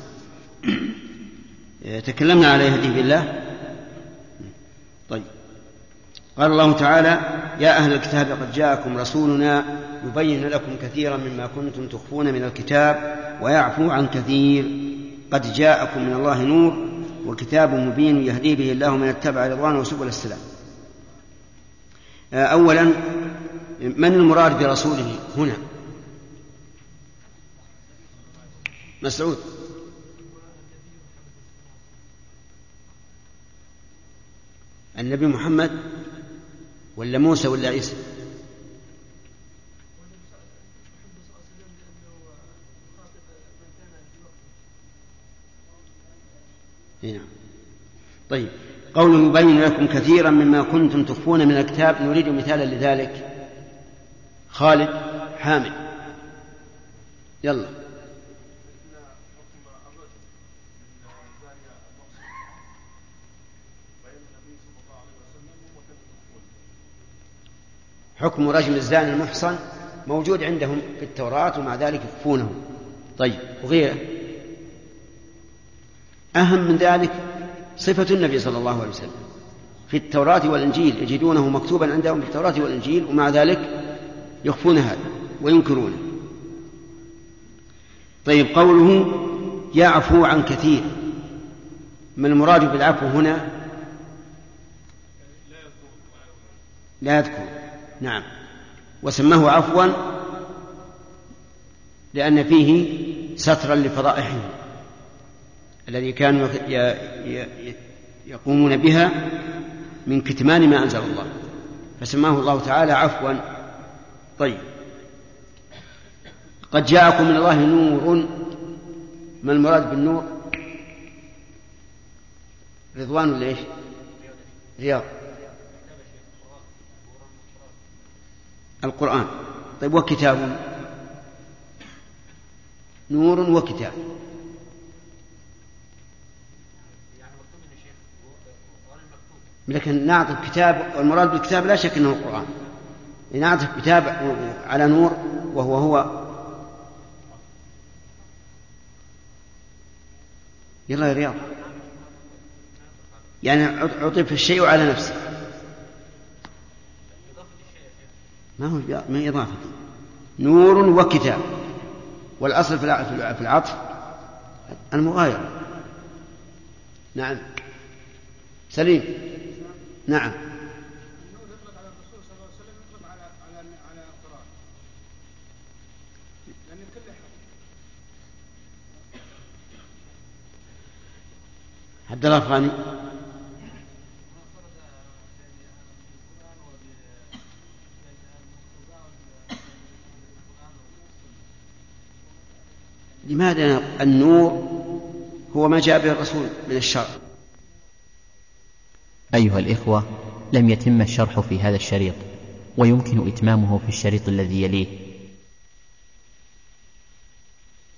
تكلمنا على يهدي بالله. طيب قال الله تعالى يا أهل الكتاب قد جاءكم رسولنا يبين لكم كثيرا مما كنتم تخفون من الكتاب ويعفو عن كثير. قد جاءكم من الله نور وكتاب مبين يهدي به الله من اتبع رضوانه سبل السلام. أولا من المراد برسوله هنا؟ مسعود. النبي محمد ولا موسى ولا عيسى؟ هنا. طيب، قوله يبين لكم كثيرا مما كنتم تخفون من الكتاب، نريد مثالا لذلك. خالد حامد، يلا. حكم رجم الزاني المحصن موجود عندهم في التوراة ومع ذلك يخفونه. طيب، وغيره أهم من ذلك صفة النبي صلى الله عليه وسلم في التوراة والإنجيل، يجدونه مكتوبا عندهم في التوراة والإنجيل ومع ذلك يخفون هذا وينكرونه. طيب، قوله يعفو عن كثير، ما المراد بالعفو هنا؟ لا يذكر. نعم، وسماه عفوا لأن فيه سترا لفضائحهم الذي كانوا يقومون بها من كتمان ما أنزل الله، فسماه الله تعالى عفوا. طيب، قد جاءكم من الله نور، ما المراد بالنور؟ رضوان ولا ايش؟ رياض القرآن. طيب، وكتاب؟ نور وكتاب. لكن نعطي كتاب، والمراد بالكتاب لا شك أنه القرآن، نعطي كتاب على نور وهو هو. يلا يا رياض، يعني عطف الشيء على نفسه، ما هو من إضافة. نور وكتاب، والأصل في العطف المغايرة. نعم سليم. نعم،
النور يطلق على الرسول صلى الله عليه وسلم، يطلق على على على القرآن، لأن الكل حق.
عبد الله الأفغاني. لماذا النور هو ما جاء به الرسول من الشرع؟
أيها الإخوة، لم يتم الشرح في هذا الشريط، ويمكن إتمامه في الشريط الذي يليه.